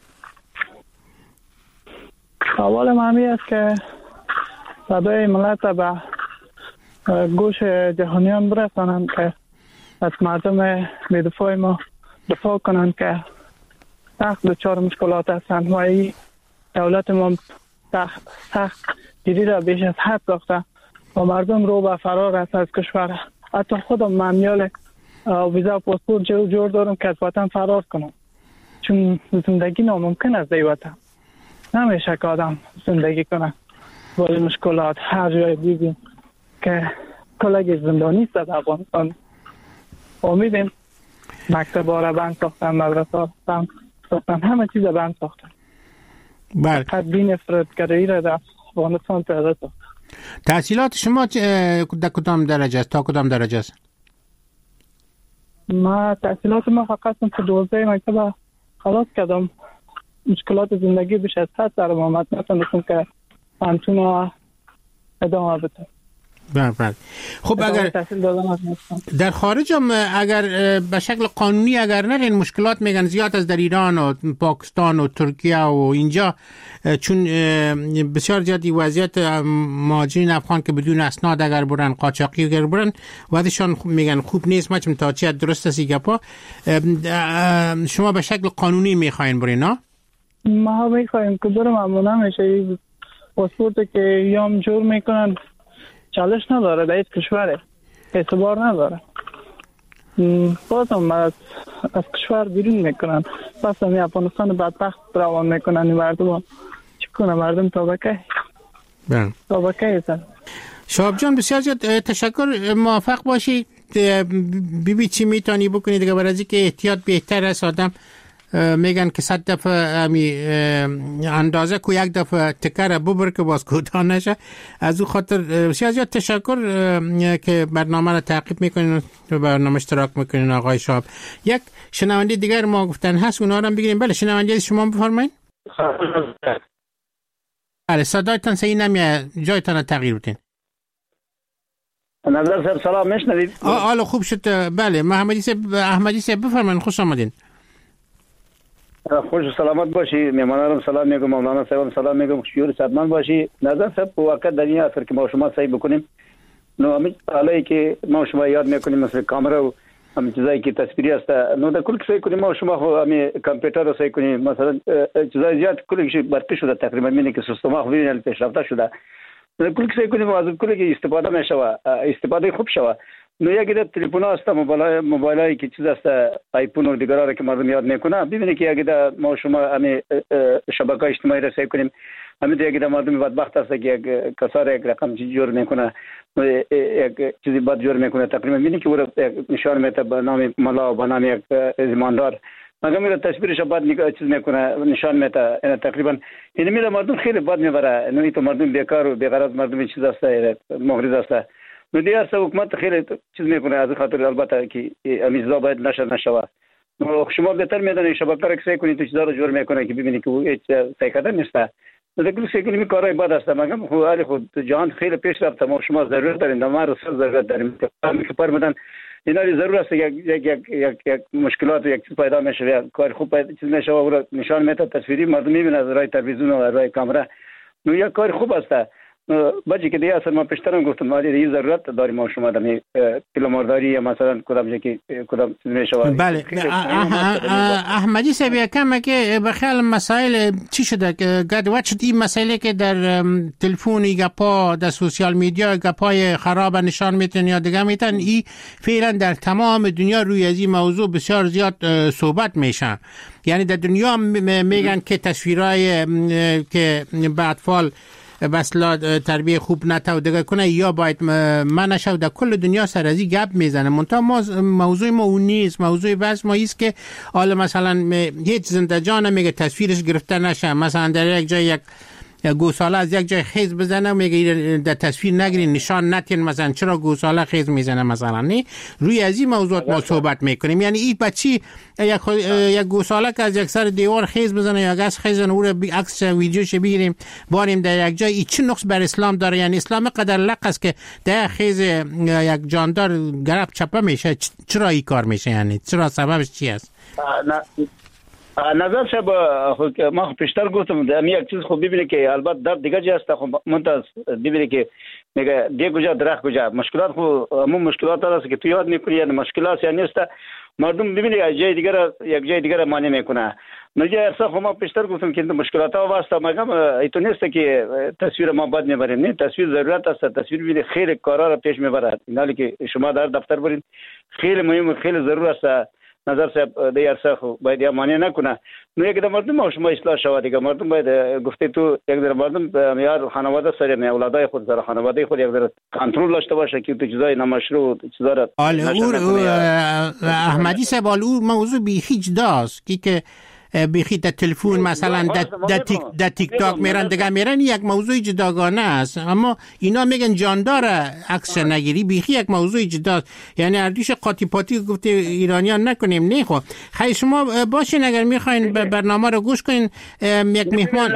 سوال مهمی است که صدای ملت به گوش جهانیان برسانند که از مردم بی‌دفاع ما دفاع کنند که سخت دچار مشکلات هستند و این دولت ما سخت سخت گیری را بیش از حد ساخته و مردم رو به فرار است از کشور. حتی خودم ممیال ویزا و پاسپورت جور جور دارم که از وطن فرار کنم، چون زندگی ناممکن است در وطن. نمیشه که آدم زندگی کنه با این مشکلات. هر جای دیدیم که کلگی زندانی است در افغانستان. امیدیم مکتب را بند ساختن، مدرسه را بند ساختن، همه چیز را بند ساختن. بله. حد دین افراطگرایی را در افغانستان پیاده ساختن. تحصیلات شما در کدام درجه است؟ تا کدام درجه است؟ ما تحصیلات ما فقط تا دوازده مکتب خلاص کردم. مشکلات زندگی بیش از حد سر ما آمد، نتونستم که همچون ادامه بدم. بله بله. خب اگر در خارج هم اگر به شکل قانونی اگر نرین مشکلات میگن زیاد از در ایران و پاکستان و ترکیه و اینجا، چون بسیار زیادی وضعیت مهاجرین افغان که بدون اسناد اگر برن، قاچاقی اگر برن، وضعشان میگن خوب نیست. ما چون تا چه درست است گپا. شما به شکل قانونی میخواین برین نه؟ ما میخوایم که برم، اما نمیشه. پاسپورت که یام جور میکنن چالش نداره، در هیچ کشوره اعتبار نداره. بازم از, از کشور بیرون میکنن. پس همی افغانستان بدبخت روان میکنن. این مردم چی کنه؟ مردم طبقه طبقه ایسن. شهاب جان بسیار زیاد تشکر. موفق باشی. بی بی چی میتونی بکنی دیگه برای از که احتیاط بهتر است. آدم میگن که صد دفعه امی اندازه کو یک دفعه تکر ببر که باز کوتاه نشه. از او خاطر بسیار زیاد تشکر که برنامه را تعقیب میکنین و برنامه اشتراک میکنین آقای شهاب. یک شنونده دیگر ما گفتن هست، اونا رو هم بگیریم. بله شنونده شما بفرمایید. بله صدایتان صحیح نمیاد، جایتان تغییر بدین. نظر صاحب سلام میشنوید؟ حالا خوب شد. بله محمدی صاحب احمدی صاحب بفرمایید، خوش آمدین. خوش و سلامت باشی. میمانانم سلام میگم، مولانا صاحبم سلام میگم، خوشیور صحتمند باشی. نظر صاحب واقعا در این اثر که ما شما صحیح بکنیم، نو همین حالایی که ما شما یاد میکنیم مثل کامera و همین چیزایی که تصویری است، نو در کل که صحیح کنیم ما شما خو همین کامپیوتر رو صحیح کنیم، مثلا چیزای زیاد کلش برتی شده تقریبا، میبینی که سیستم خو ویژن پیشرفته شده. در کل که صحیح کنیم از کلی که استفاده میشه، استفاده خوب شوه. نو یکی در تلفن است، موبایل موبایلی که چیز است، آیفون و دیگر را که مردم یاد میکنه، ببینید که یکی در ما شما همین شبکه اجتماعی را صحیح کنیم، همین یکی در مردم بدبخت است که یک کسار یک رقم چیز جور میکنه، یک چیزی بد جور میکنه، تقریبا ببینید که او نشان میده به نام ملا و به نام یک ایماندار، مگر میره تصویرش بعد چیز میکنه نشان میده. این تقریبا این میره مردم خیلی بد میبره. نو تو مردم بیکار و بیغرض مردم چیز است، مغرض است. نو دیگر سه حکومت خیلی چیز میکنه، از خاطر البته که امیزا باید نشر نشوه. نو شما بهتر میدونید شبکه را کسی کنید تو چیزا رو جور میکنه که ببینید که او هیچ سیکده نیست. نو دیگر سه کنیم کارای بد است. مگر خو حال خود جهان خیلی پیش رفته، ما شما ضرورت داریم، ما رو ضرورت داریم که پر بدن اینا ضرورت است. یک یک یک یک, یک مشکلات یک چیز پیدا میشه، کار خوب چیز میشه و نشان میده تصویری، مردم میبینه از رای تلویزیون و رای کامera. نو یک کار خوب است. بچه که دیگه اصلا ما پیشترم گفتم ما دیگه ضرورت داریم ما شما دمی پیلامارداری یا مثلا کدام جایی که کدام میشود. بله احمدی صاحب کم که بخیال مسائل چی شده که گد وقت این مسائلی که در تلفن گپا در سوشال میدیا گپای خراب نشان میتن یا دیگه میتن این فعلا در تمام دنیا روی از این موضوع بسیار زیاد صحبت میشن. یعنی در دنیا میگن که تصویرهای که به اطفال بسلا تربیه خوب نتا و دیگه کنه یا باید منش و در کل دنیا سر ازی گپ میزنه. منتها ما موضوع ما اون نیست. موضوع بس ما ایست که حالا مثلا هیچ زنده جان میگه تصویرش گرفته نشه. مثلا در یک جای یک گوساله از یک جای خیز بزنه میگه در تصویر نگیرین نشان نتین مثلا چرا گوساله خیز میزنه مثلا. نه روی از این موضوعات ما صحبت میکنیم. یعنی این بچی یک یک گوساله که از یک سر دیوار خیز بزنه یا گس خیز بزنه او رو عکس ویدیوش بگیریم باریم در یک جای، این چه نقص بر اسلام داره؟ یعنی اسلام قدر لق است که در خیز یک جاندار گرب چپه میشه. چرا این کار میشه؟ یعنی چرا سببش چی است؟ نظر شب ما پیشتر گفتم در یک چیز خوب ببینید که البته در دیگه جای است خب منتظر ببینید که میگه دیگه کجا درخت کجا مشکلات خو همون مشکلات هست که تو یاد میکنی. یعنی مشکلات یعنی است مردم ببینید از جای دیگه یک جای دیگه معنی میکنه. نجا اصلا خب ما پیشتر گفتم که مشکلات ها واسطه مگم ایتو نیست که تصویر ما بد میبریم. نه تصویر ضرورت است. تصویر ببینید خیلی کارا را پیش میبره. اینا که شما در دفتر برید خیلی مهم خیلی ضرور است. نظر صاحب دیگر سخو باید یا معنی نکنه. نو یک در مردم شما اصلاح شود دیگه. مردم باید گفته تو یک در مردم یار خانواده سر نه اولادای خود سر خانواده خود یک در کنترل داشته باشه که تو چیزای نامشروع چیزا را احمدی صاحب او موضوع بی هیچ داست کی که بخی در تلفن مثلا در تیک در تیک تاک میرن دیگه میرن یک موضوع جداگانه است. اما اینا میگن جاندار عکس نگیری بیخی یک موضوع جداست. یعنی اردیش قاطی پاتی گفته ایرانیان نکنیم. نه خب خیلی شما باشین اگر میخواین برنامه رو گوش کنین یک مهمان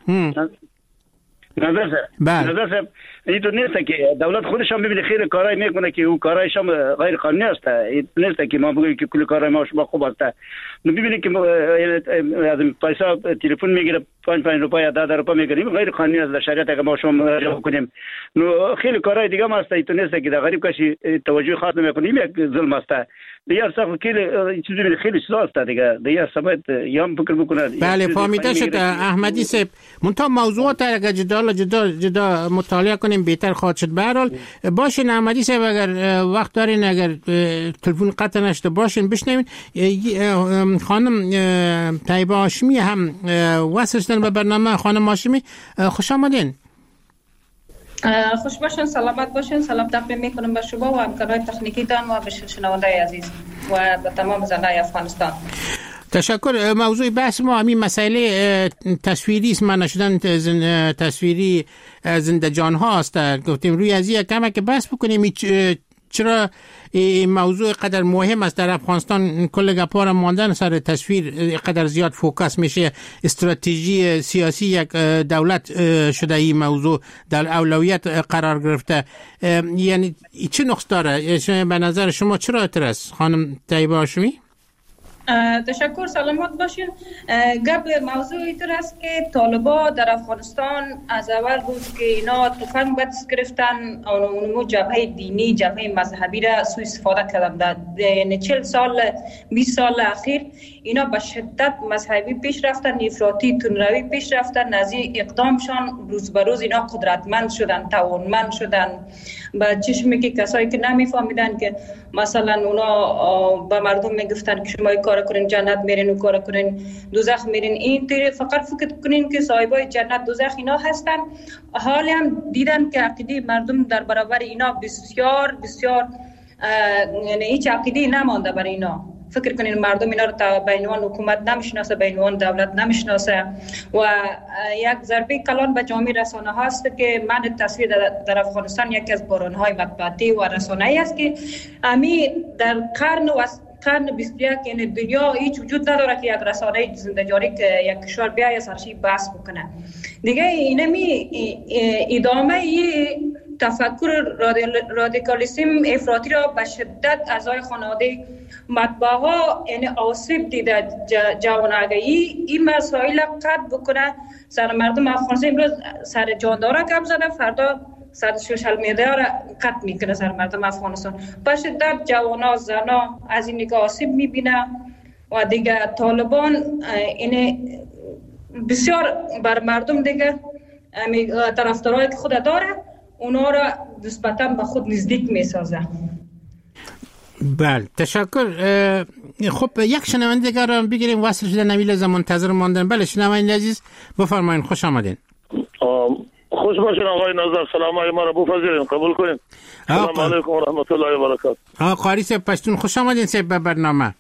نظر نظر این تو نیست که دولت خودش هم ببینه خیلی کارای میکنه که او کارایش هم غیر قانونی است. این نیست که ما بگیم که کل کارای ما شما خوب است. نو ببینید که از پیسه تلفن میگیره پنج پنج روپیه ده ده روپیه میگیریم غیر قانونی است. در شریعت اگه ما شما مراجعه کنیم نو خیلی کارای دیگه هم است. این تو نیست که در غریب کسی توجه خاص نمیکنیم یک ظلم است. دیگر صاحب خیلی چیزی ببینید خیلی چیزا است دیگه. دیگر سبب یام فکر بکنه. بله فهمیده شد احمدی صاحب. منتها موضوعات اگه جدا جدا جدا مطالعه کنیم بهتر خواهد شد. به هر حال باشین احمدی صاحب اگر وقت دارین اگر تلفن قطع نشده باشین بشنوین. خانم طیبه هاشمی هم وصل شدن به برنامه. خانم هاشمی خوش آمدین. خوش باشین، سلامت باشین. سلام تقدیم میکنم به شما و همکارای تکنیکی تان و به شنوندای عزیز و به تمام زنای افغانستان. تشکر. موضوع بحث ما همین مسئله تصویری است، من نشدن تصویری زنده جان هاست. گفتیم روی از یک کمک که بحث بکنیم چرا این موضوع قدر مهم است. در افغانستان کل گپا را ماندن سر تصویر قدر زیاد فوکس میشه. استراتژی سیاسی یک دولت شده این موضوع در اولویت قرار گرفته. یعنی چه نقص داره به نظر شما؟ چرا اعتراض خانم طیبه هاشمی؟ تشکر، سلامت باشین. گپ موضوع اینطور است که طالبا در افغانستان از اول روز که اینا تفنگ به دست گرفتن اونمو جبهه دینی جبهه مذهبی را سوء استفاده کردن. یعنی چهل سال بیست سال اخیر اینا به شدت مذهبی پیش رفتن، افراطی تندروی پیش رفتن. از این اقدامشان روز به روز اینا قدرتمند شدن، توانمند شدن. با چشمی که کسایی که نمیفهمیدن که مثلا اونا به مردم میگفتن که شما کار کنین جنت میرین و کار کنین دوزخ میرین، این طریق فقط فکر کنین که صاحبای جنت دوزخ اینا هستن. حالی هم دیدن که عقیده مردم در برابر اینا بسیار بسیار یعنی هیچ عقیده نمانده برای اینا. فکر کنین مردم اینا رو به عنوان حکومت نمیشناسه، به عنوان دولت نمیشناسه و یک ضربه کلان به جامعه رسانه هاست که من تصویر در افغانستان یکی از بحران‌های مطبوعاتی و رسانه‌ای است که امی در قرن و قرن بیست و یک یعنی دنیا هیچ وجود نداره که یک رسانه زنده جاری که یک کشور بیای سرشی بحث بکنه دیگه. اینمی ادامه تفکر رادیکالیسم افراطی را به شدت اعضای خانواده مطبوعه ها یعنی آسیب دیده جوانگی این مسائل قطع بکنه سر مردم افغانستان. امروز سر جاندارا گپ زده، فردا سر سوشال میدیا را قطع میکنه سر مردم افغانستان. به شدت جوانا زنا از این نگاه آسیب میبینه و دیگه طالبان این بسیار بر مردم دیگه طرفدارایی که خود داره اونا را نسبتا به خود نزدیک میسازه. بله تشکر. خب یک شنونده دیگر را بگیریم، وصل شده نویل از منتظر ماندن. بله شنونده عزیز بفرمایید، خوش آمدین. خوش باشین آقای نظر، سلام های ما را بپذیرین قبول کنین. سلام علیکم و رحمت الله و برکاته. آقا قاری صاحب پشتون خوش آمدین صاحب به برنامه.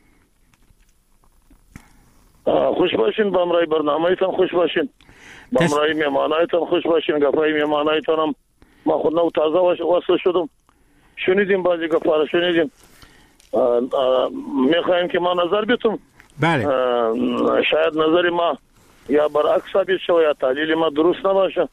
خوش باشین با امرای برنامه ایتان، خوش باشین با امرای میهمانه ایتان، خوش باشین. گفای میهمانه ایتان هم ما خود نو تازه وصل شدم، شنیدیم بازی گفاره شنیدیم. میخوایم که ما نظر بیتم. بله شاید نظر ما یا برعکس ثابت شود یا تحلیل ما درست نباشه.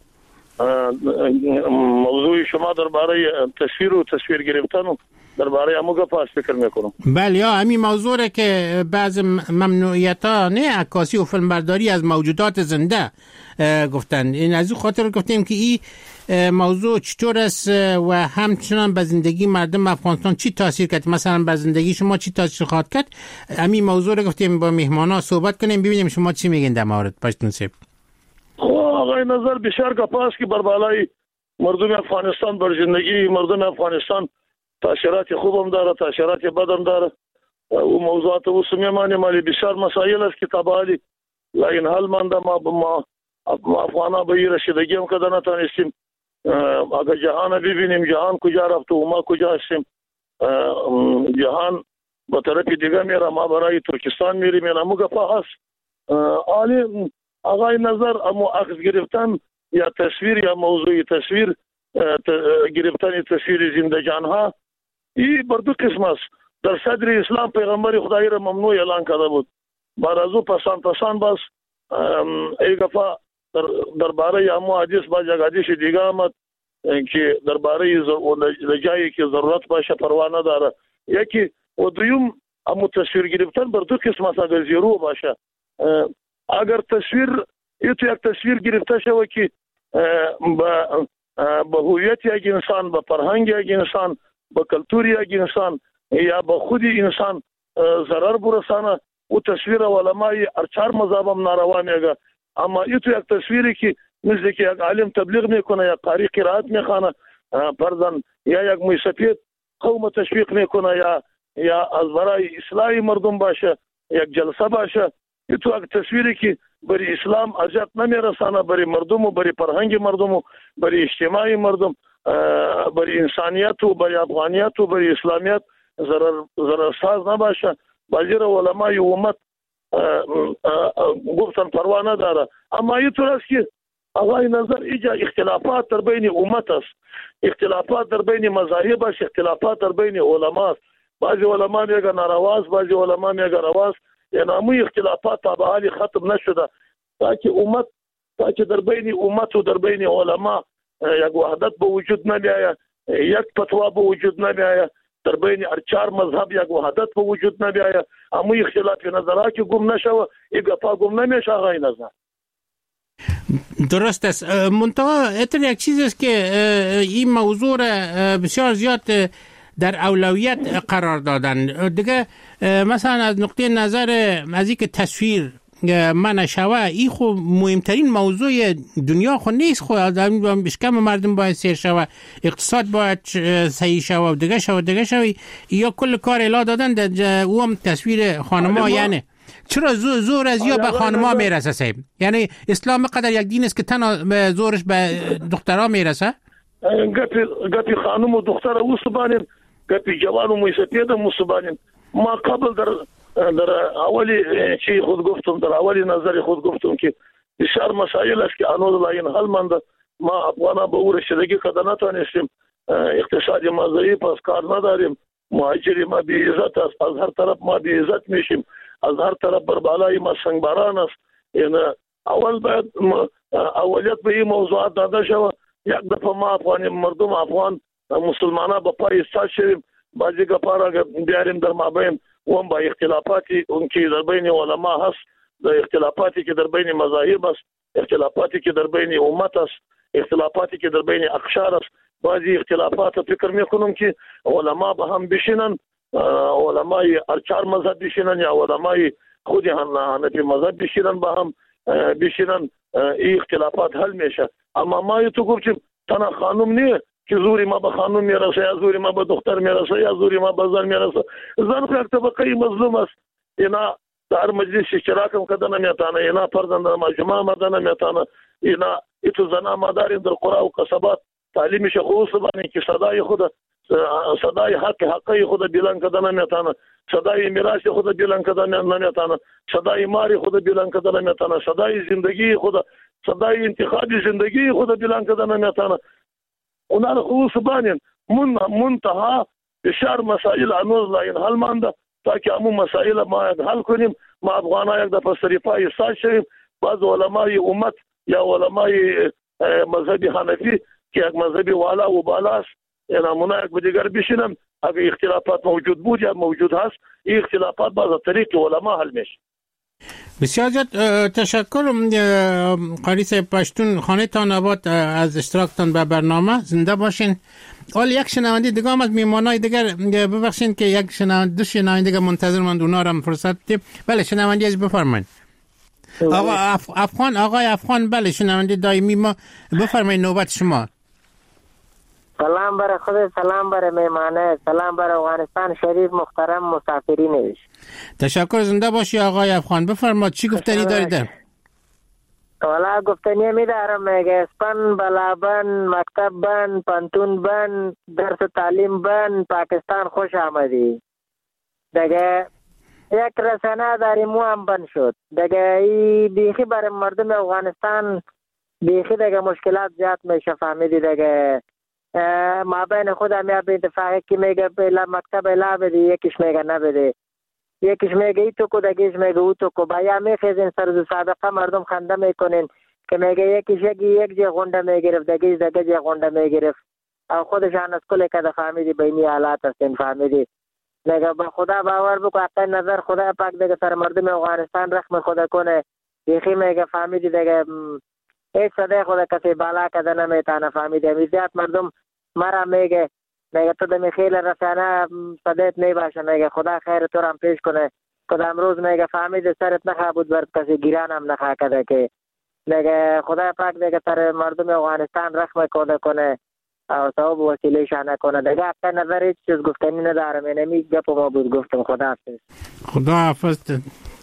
موضوع شما درباره تصویر و تصویر گرفتن و درباره همو گپ فکر میکنم. بله یا همین موضوع را که بعض ممنوعیت ها نه عکاسی و فیلمبرداری از موجودات زنده گفتن، این از این خاطر گفتیم که این موضوع چطور است و همچنان به زندگی مردم افغانستان چی تاثیر کرد، مثلا به زندگی شما چی تاثیر خواهد کرد. همین موضوع را گفتیم با مهمانا صحبت کنیم ببینیم شما چی میگین در مورد. پشتون سیب آقای نظر بسیار گپاس که بر بالای مردم افغانستان بر زندگی مردم افغانستان تاثیرات خوبم داره، تاثیرات بدم داره و موضوعات و سمیمانی مالی بسیار مسائل است که تبالی لیکن حل مانده ما ما افغانا به این رسیدگی هم کده نتانستیم. اگر جهان ببینیم جهان کجا رفت و ما کجا هستیم. جهان به طرف دیگه میره، ما برای ترکستان میریم. این همو گفه هست. آلی آقای نظر امو اخذ گرفتن یا تصویر یا موضوع تصویر گرفتن تصویر زندگان ها این بر دو قسم است. در صدر اسلام پیغمبر خدای را ممنوع اعلان کرده بود. بعد از او پسان پسان باز ای گفا در درباره امو حدیث باز یک حدیث دیگه آمد که درباره لجایی که ضرورت باشه پروا نداره. یکی و دویم امو تصویر گرفتن بر دو قسم است. اگر زیرو باشه، اگر تصویر ایتو یک تصویر گرفته شود که با به هویت یک انسان، به فرهنگ یک انسان، به کلتور یک انسان یا به خود انسان ضرر برسانه، او تصویر علمای ارچار مذهب هم ناروا میگه. اما ایتو یک تصویری که مثل که یک عالم تبلیغ میکنه یا قاری قرائت میخوانه پردن یا یک موسیقی قوم تشویق میکنه یا یا از برای اصلاح مردم باشه یک جلسه باشه، ایتو یک تصویری که بری اسلام ارجات نمیرسانه، بری مردم و بری فرهنگ مردم و بری اجتماعی مردم، بری انسانیت و بری افغانیت و بری اسلامیت ضرر ضرر ساز نباشه. بعضی علمای امت گفتن پروا نداره. اما این طور است که آقای نظر ایجا اختلافات در بین امت است، اختلافات در بین مذاهب است، اختلافات در بین علما است. بعضی علما میگه ناروا است، بعضی علما میگه روا است. یعنی همون اختلافات تا به حال ختم نشده تاکه امت تاکه در بین امت و در بین علما یک وحدت به وجود نمیآید، یک فتوا به وجود نمیآید، در بین چهار مذهب یک وحدت به وجود نمیآید. همون اختلاف نظرات که گم نشود این گپا گم نمیشه. آقای نظر درست است. منتها اتر یک چیز است که این موضوع بسیار زیاد در اولویت قرار دادن دیگه. مثلا از نقطه نظر از اینکه تصویر من شوه این خو مهمترین موضوع دنیا خو نیست. خو آدم بشکم مردم باید سیر شوه، اقتصاد باید صحیح شوه و دیگه شوه دیگه شوه یا کل کار الا دادن در او هم تصویر خانما. یعنی چرا زور, زور از یا به خانما میرسه صاحب؟ یعنی اسلام قدر یک دین است که تنها زورش به دخترها میرسه؟ گپی گپی خانم و دختر او سبانیم، گپی جوان و موسیقی ده سبانیم. ما قبل در در اولی چی خود گفتم، در اولی نظری خود گفتم که بسیار مسائل است که انو لاین حل مانده. ما افغانا به او رسیدگی کده نتانستیم، اقتصادی ما ضعیف است، کار نداریم، مهاجری ما بی عزت است، از هر طرف ما بی عزت میشیم، از هر طرف بر بالای ما سنگباران است. یعنی اول باید اولیت به این موضوعات داده شود یک دفعه ما افغان مردم افغان مسلمانان به پای ایستاد شویم بعضی گپارا بیاریم در مابین اون با اختلافاتی اون که در بین علما هست در اختلافاتی که در بین مذاهب است اختلافاتی که در بین امت است اختلافاتی که در بین اقشار است بعضی اختلافات فکر میکنم که علما به هم بشینن علمای ارچار مذهب بشینن یا علمای خود حنفی مذهب بشینن با هم بشینن این اختلافات حل میشه. اما ما تو گفتیم تنها خانم نیه که زوری ما به خانم میرسه یا زوری ما به دختر میرسه یا زوری ما به زن میرسه. زن خو یک طبقه مظلوم است اینا در مجلس اشتراک هم کردن نمیتونه اینا فرزند مجمع آمدن نمیتونه اینا ایتو زنا مادر در قرى و قصبات تعلیمش خصوص بانی که صدای خود صدای حق حقی خود بیان کردن نمیتونه صدای میراث خود بیان کردن نمیتونه صدای ماری خود بیان کردن نمیتونه صدای زندگی خود صدای انتخاب زندگی خود بیان کردن نمیتونه اونا خصوص بانی من منتها بشار مسائل انوز لاین حل مانده تاکه همون مسائل ما حل کنیم ما افغان‌ها یک دفعه سریپای ایستاد شویم بعض علمای امت یا علمای مذهبی حنفی که یک مذهبی والا و بالا است نمونه یک به دیگر بشینن اگر اختلافات موجود بود یا موجود هست این اختلافات باز از طریق علما حل میشه. بسیار زیاد تشکر قاری صاحب پشتون خانه تان آباد از اشتراکتان به برنامه زنده باشین. حال یک شنونده دیگه هم از میمانای دیگر ببخشین که یک شنونده دو شنونده دیگه منتظر ماند اونا رو هم فرصت بدیم. بله شنونده از بفرمایید. آقا اف... افغان آقای افغان بله شنونده دائمی ما بفرمایید نوبت شما. سلام بر خود سلام بر میمانه سلام بر افغانستان شریف محترم مسافرینش. تشکر زنده باشی آقای افغان بفرمایید چی گفتنی دارید؟ والا گفتنی میدارم میگه اسپن بلابن مکتب بن پانتون بن درس تعلیم بن پاکستان خوش آمدی دیگه یک رسانه داریم مو هم بند شد دیگه ای بیخی برای مردم افغانستان بیخی دیگه مشکلات زیاد میشه فهمیدی دیگه ما بین خودم یا به اتفاقی که میگه بلا مکتب لا بده یکیش میگه نبده یکیش میگه ای تو کو دگیش میگه او تو کو بایا میخیزین سرد صادقه مردم خنده میکنین که میگه یکیش یکی یک جه غنده میگرفت دگیش دگه جه غنده میگرفت او خودشان از کل که فهمیدی بینی حالات هستین فهمیدی میگه با خدا باور بکو حقی نظر خدا پاک دیگه سر مردم افغانستان رحم خدا کنه یخی میگه فهمیدی دیگه هیچ صده خدا کسی بالا کده نمیتانه فهمیدی همیزیات مردم مرا میگه میگه تو دمی خیلی رسانه صدیت نیباشه میگه خدا خیر تو هم پیش کنه خدا امروز میگه فهمیدی سرت نخواه بود برد کسی گیران هم نخواه کده که میگه خدا پاک دیگه سر مردم افغانستان رحم خدا کنه او ثواب وسیله شانه کنه دیگه حقی نظر هیچ چیز گفتنی ندارم اینمی گپ ما بود گفتم خدا حافظ خدا حافظ.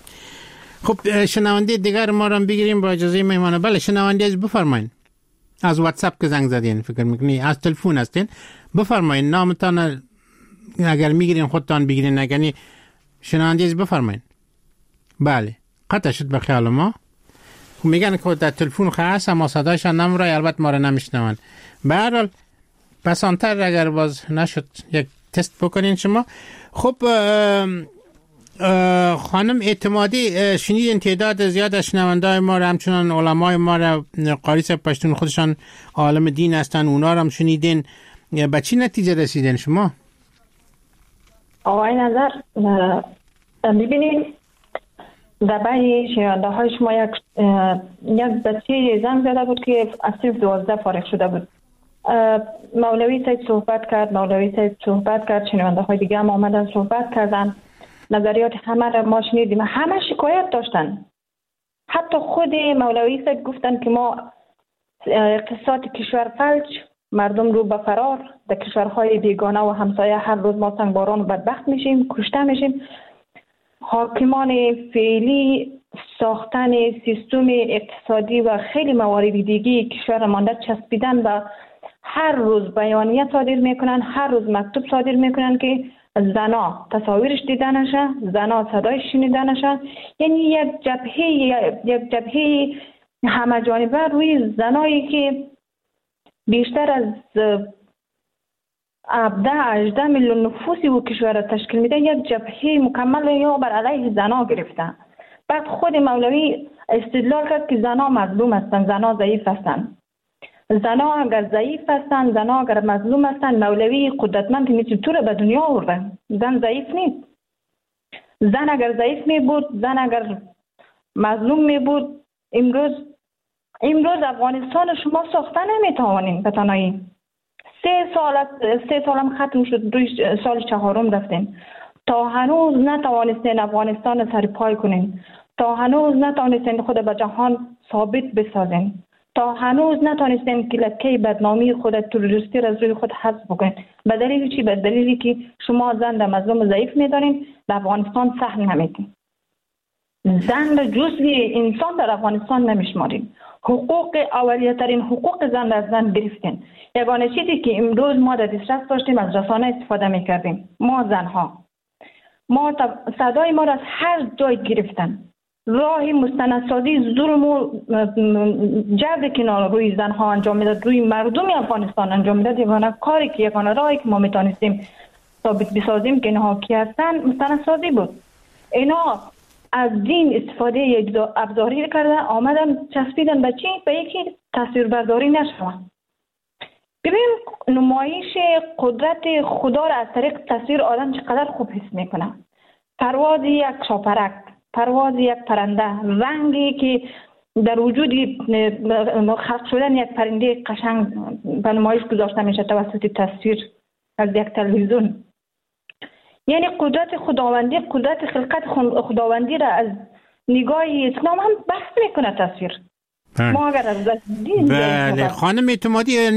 خب شنونده دیگر ما رو بگیریم با اجازه مهمانه. بله شنونده از بفرمایید از واتساپ که زنگ زدین فکر میکنی از تلفن هستین بفرمایید نامتان اگر میگیرین خودتان بگیرین نگنی شنونده از بفرمایید. بله قطع شد به خیال ما میگن که در تلفن خاص اما صدایشان نمورای البته ما رو نمیشنون. به هر حال پسانتر اگر باز نشد یک تست بکنین شما. خب خانم اعتمادی شنیدین تعداد زیاد از شنونده‌های ما را همچنان علمای ما را قاری صاحب پشتون خودشان عالم دین هستن اونا را هم شنیدین به چی نتیجه رسیدین شما؟ آقای نظر ببینید در بین شنونده های شما یک یک بچه زنگ زده بود که از صنف دوازده فارغ شده بود. مولوی صاحب صحبت کرد مولوی صاحب صحبت کرد شنونده های دیگه هم آمدن صحبت کردن نظریات همه را ما شنیدیم همه شکایت داشتن حتی خود مولوی صاحب گفتن که ما اقتصاد کشور فلج مردم رو به فرار در کشورهای بیگانه و همسایه هر روز ما سنگباران و بدبخت میشیم کشته میشیم حاکمان فعلی ساختن سیستم اقتصادی و خیلی موارد دیگی کشور مانده چسبیدن و هر روز بیانیه صادر میکنن هر روز مکتوب صادر میکنن که زنا تصاویرش دیده نشه زنا صدایش شنیده نشه یعنی یک جبهه یک جبهه همه جانبه روی زنایی که بیشتر از هفده هجده میلیون نفوسی و کشور را تشکیل میده یک جبهه مکمل یا بر علیه زنا گرفتن. بعد خود مولوی استدلال کرد که زنا مظلوم هستند زنا ضعیف هستند زنا اگر ضعیف هستن، زنا اگر مظلوم هستن، مولوی قدرتمند که میتونه تو رو به دنیا آورده. زن ضعیف نیست. زن اگر ضعیف می بود، زن اگر مظلوم می بود، امروز امروز افغانستان شما ساخته نمیتوانیم به تنهایی. سه سال سه سالم ختم شد، دوی سال چهارم رفتیم. تا هنوز نتوانستین افغانستان رو سر پای کنین. تا هنوز نتوانستین خود به جهان ثابت بسازین. تا هنوز نتوانستین که لکه بدنامی خود تروریستی را از روی خود حذف بکنین. به دلیل چی؟ به دلیلی که شما زن را مظلوم ضعیف میدانین، در افغانستان سهم نمیدین. زن را جزئی انسان در افغانستان نمیشمارین. حقوق اولیه‌ترین حقوق زن را از زن گرفتین. یگانه چیزی که امروز ما در دسترس داشتیم از رسانه استفاده میکردیم. ما زنها ما صدای ما را از هر جای گرفتن. راه مستندسازی ظلم و جبر که روی زنها انجام میداد، روی مردم افغانستان انجام میداد، یگانه کاری که یگانه راهی که ما میتونستیم ثابت بسازیم که اینها کی هستن مستندسازی بود. اینا از دین استفاده ابزاری کردن، آمدن چسبیدن به چی؟ به یکی تصویربرداری نشوه. ببین نمایش قدرت خدا را از طریق تصویر آدم چقدر خوب حس میکنه. پرواز یک شاپرک، پرواز یک پرنده، رنگی که در وجود خلق شدن یک پرنده قشنگ به نمایش گذاشته میشه توسط تصویر از یک تلویزیون. یعنی قدرت خداوندی، قدرت خلقت خداوندی را از نگاه اسلام هم بحث میکنه تصویر. ما اگر از دین بله خانم اعتمادی، یعنی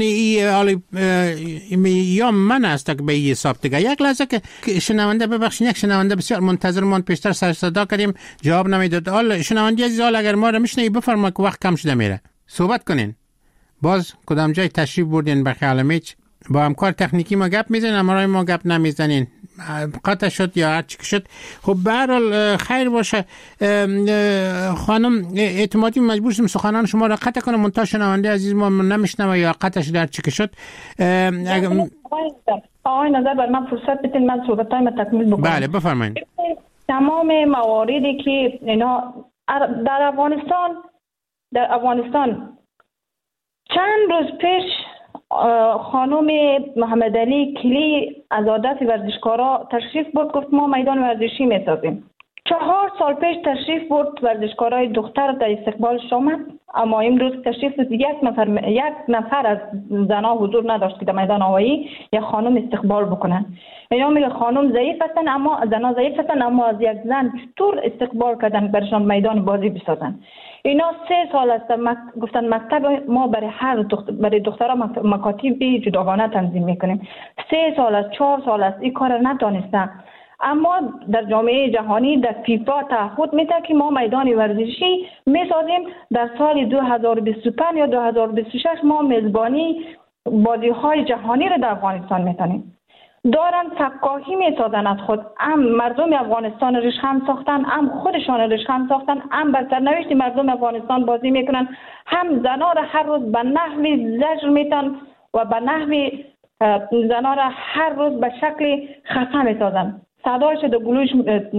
یا من است که به این حساب دیگه یک لحظه که شنونده ببخشید، یک شنونده بسیار منتظر مون پیشتر سر صدا کردیم جواب نمیداد. حال شنونده عزیز، حال اگر ما رو میشنوی بفرمایید که وقت کم شده میره، صحبت کنین. باز کدام جای تشریف بردین به خیال میچ با همکار تکنیکی ما گپ میزنین، اما ما گپ نمیزنین، قطع شد یا هر چی شد. خب به هر حال خیر باشه. خانم اعتمادی مجبور شدم سخنان شما را قطع کنم، منتها شنونده عزیز ما نمیشنوه یا قطع شد هر چی شد. آقای نظر بر من فرصت بدین من صحبتای ما تکمیل بکنم. بله بفرمایید. تمام مواردی که اینا در افغانستان در افغانستان چند روز پیش خانم محمد علی کلی از عادت ورزشکارا تشریف برد، گفت ما میدان ورزشی میسازیم. چهار سال پیش تشریف برد ورزشکارای دختر در استقبالش آمد، اما امروز تشریف برد یک نفر یک نفر از زنها حضور نداشت که در میدان هوایی یک خانم استقبال بکنن. اینا میگه خانم ضعیف هستن، اما زنها ضعیف هستن، اما از یک زن چطور استقبال کردن برشان میدان بازی بسازن؟ اینا سه سال است مک... گفتن مکتب ما برای هر دختر برای دخترها مکاتب جداگانه تنظیم میکنیم. سه سال است، چهار سال است این کار نتونستن، اما در جامعه جهانی در فیفا تعهد میده که ما میدان ورزشی میسازیم. در سال دو هزار و بیست و پنج یا دو هزار و بیست و شش ما میزبانی بازی های جهانی را در افغانستان میتونیم. دارن فکاهی میسازن از خود، هم مردم افغانستان رشخم ساختن، هم خودشان رشخم ساختن، هم بر سرنوشت مردم افغانستان بازی میکنن، هم زنا را هر روز به نحوی زجر میتن و به نحوی زنا را هر روز به شکل خفه میسازن، صدایش در گلوش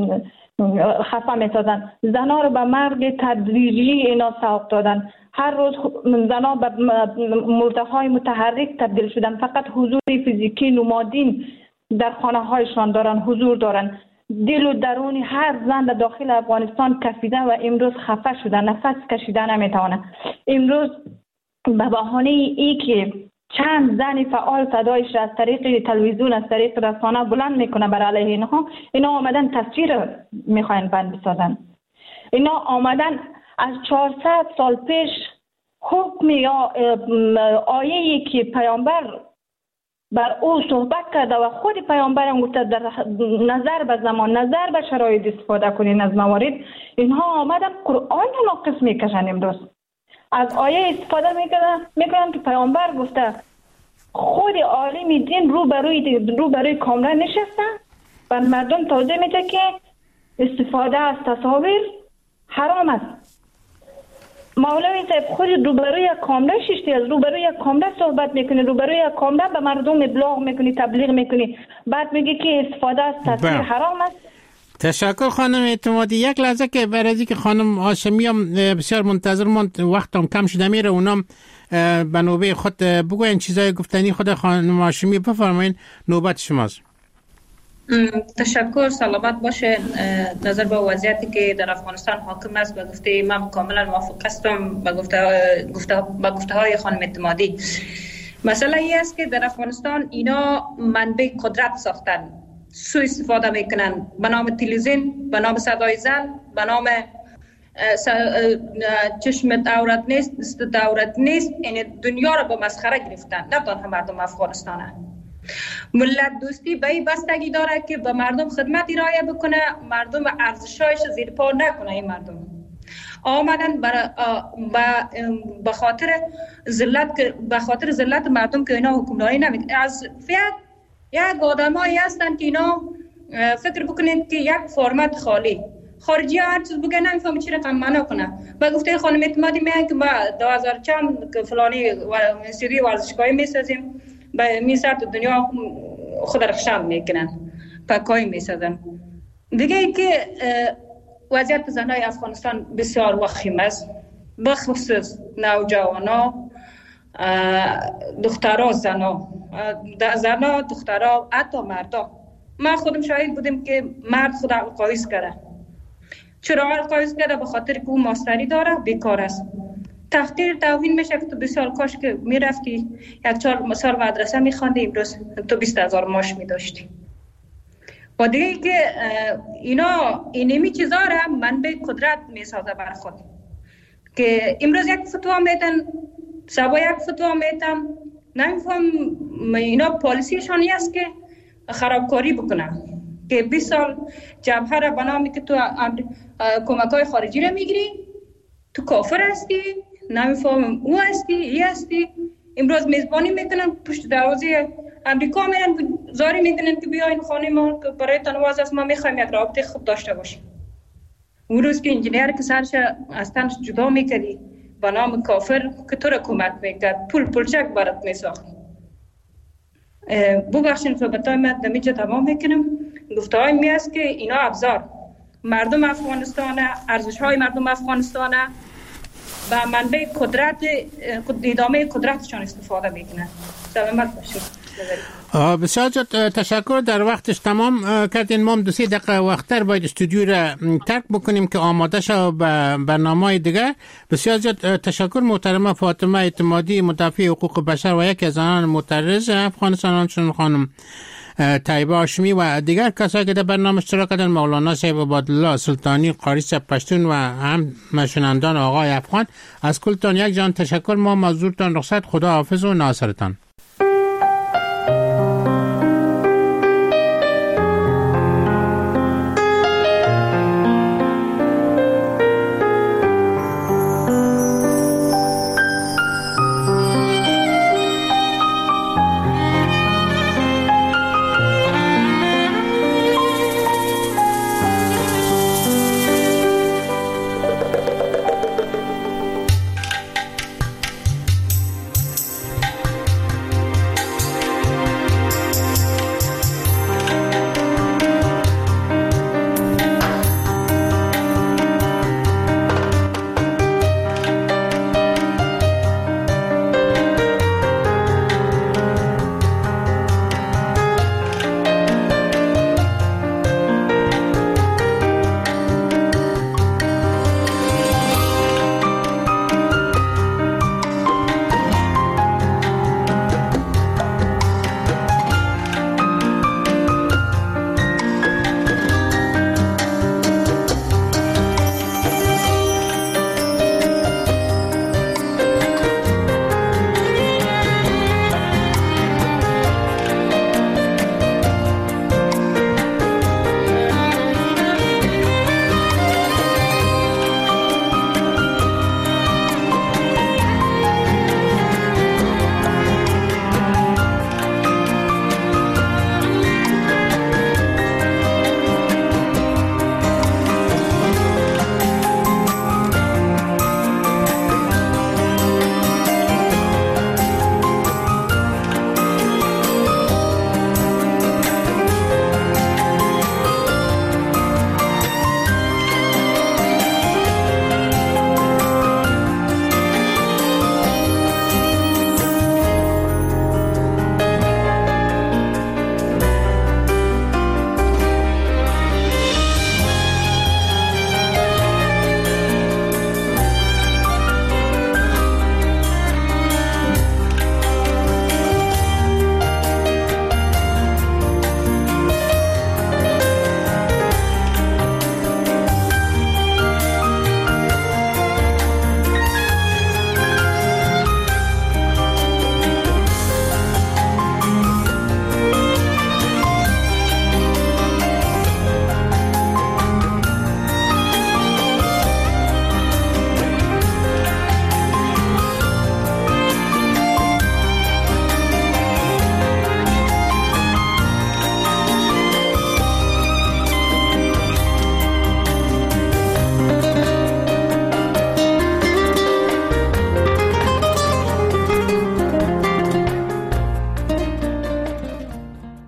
خفه میسازن، زنا را به مرگ تدریجی اینا سوق دادن. هر روز زنا به مرده متحرک تبدیل شدن، فقط حضور فیزیکی نمادین در خانه هایشان دارن، حضور دارن. دل و درون هر زن در داخل افغانستان کفیده و امروز خفه شدن، نفس کشیدن نمیتونه. امروز به بهانه ای که چند زن فعال صدایش از طریق تلویزیون از طریق رسانه بلند میکنه بر علیه اینها، اینا آمدن تصویر میخواین بند بسازن. اینا آمدن از چهارصد سال پیش حکم یا آیه‌ای که پیامبر بر او صحبت کرده و خود پیامبر هم گفته در نظر به زمان، نظر به شرایط استفاده کنین از موارد، اینها آمدن قرآن رو ناقص میکشن. امروز از آیه استفاده میکنن میکنن که پیامبر گفته. خود عالم دین رو بروی رو بروی کامرا نشستن و مردم توضیح میده که استفاده از تصاویر حرام است. مولوی صاحب خود روبروی یک کامره ششتی از روبروی یک کامره صحبت میکنی، روبروی یک کامره به مردم ابلاغ میکنی، تبلیغ میکنی، بعد میگی که استفاده از تصویر حرام است. تشکر خانم اعتمادی. یک لحظه که برای که خانم هاشمی هم بسیار منتظر ماند، وقتم کم شده میره، اونام به نوبه خود بگوین چیزای گفتنی خود خانم هاشمی. بفرمایین، نوبت شماست. تشکر، سلامت باشین. نظر به وضعیتی که در افغانستان حاکم است به گفته من کاملا موافق هستم با گفته گفته با گفته های خانم اعتمادی. مسئله ای است که در افغانستان اینا منبع قدرت ساختن، سوء استفاده میکنن به نام تلویزیون، به نام صدای زن، به نام چشم عورت نیست، دست عورت نیست. این دنیا را به مسخره گرفتن، نه تنها مردم افغانستان. ملت دوستی به این بستگی داره که به مردم خدمت ارائه بکنه، مردم ارزشایش زیر پا نکنه. این مردم آمدن به خاطر ذلت به خاطر ذلت مردم که اینا حکمرانی نمیکنه. از فقط یک آدمایی هستن که اینا فکر بکنید که یک فرمت خالی خارجی ها هر چیز بگه نمیفهمه چی رقم معنا کنه. به گفته خانم اعتمادی میگن که ما دو هزار چند که فلانی استودیو ورزشگاهی میسازیم، به میسر تو دنیا خود رخشان میکنن، پاکایی میسازن دیگه. ای که وضعیت زنای افغانستان بسیار وخیم است، بخصوص نوجوانا، دخترها، زنا زنا دخترها، حتی مردا. ما خودم شاهد بودیم که مرد خود القایز کرده. چرا القایز کرده؟ به خاطر که او ماستری داره، بیکار است. تحقیر توهین میشه که تو بسیار کاش که میرفتی یک چهار سال مدرسه میخواندی، امروز تو بیست هزار ماش میداشتی. و دیگه که اینا اینمی چیزا را منبع قدرت میسازه بر خود، که امروز یک فتوا میدن، شبا یک فتوا میدن. نمیفهم اینا پالیسیشان است که خرابکاری بکنن، که بیست سال جبهه را بنامی که تو کمک های خارجی را میگیری، تو کافر هستی، نمیفهم او هستی، ای هستی. امروز میزبانی میکنن، پشت دروازه امریکا میرن، زاری میکنن که بیاین خانه ما که برای تنواز است، ما میخوایم یک رابطه خوب داشته باشیم. اون روز که انجینیر که سرش از تنش جدا میکردی به نام کافر که تو را کمک میکرد، پول پولچک برات میساخت. ببخشید صحبتای من دمیجا تمام میکنم. گفته های می است که اینا ابزار مردم افغانستان، ارزش های مردم افغانستان و منبع قدرت، ادامه قدرتشان استفاده میکنن. سلامت باشید. بسیار تشکر. در وقتش تمام کردین. ما دو سه دقیقه وقتر باید استودیو را ترک بکنیم که آماده شو به برنامه دیگه. بسیار زیاد تشکر محترمه فاطمه اعتمادی، مدافع حقوق بشر و یکی از زنان معترض افغانستان، چون خانم طیبه هاشمی و دیگر کسایی که در برنامه اشتراک کردن، مولانا صاحب عبادالله سلطانی، قاری صاحب پشتون و هم مشنندان آقای افغان. از کلتان یک جان تشکر. ما مزدورتان رخصت. خدا حافظ و ناصرتان.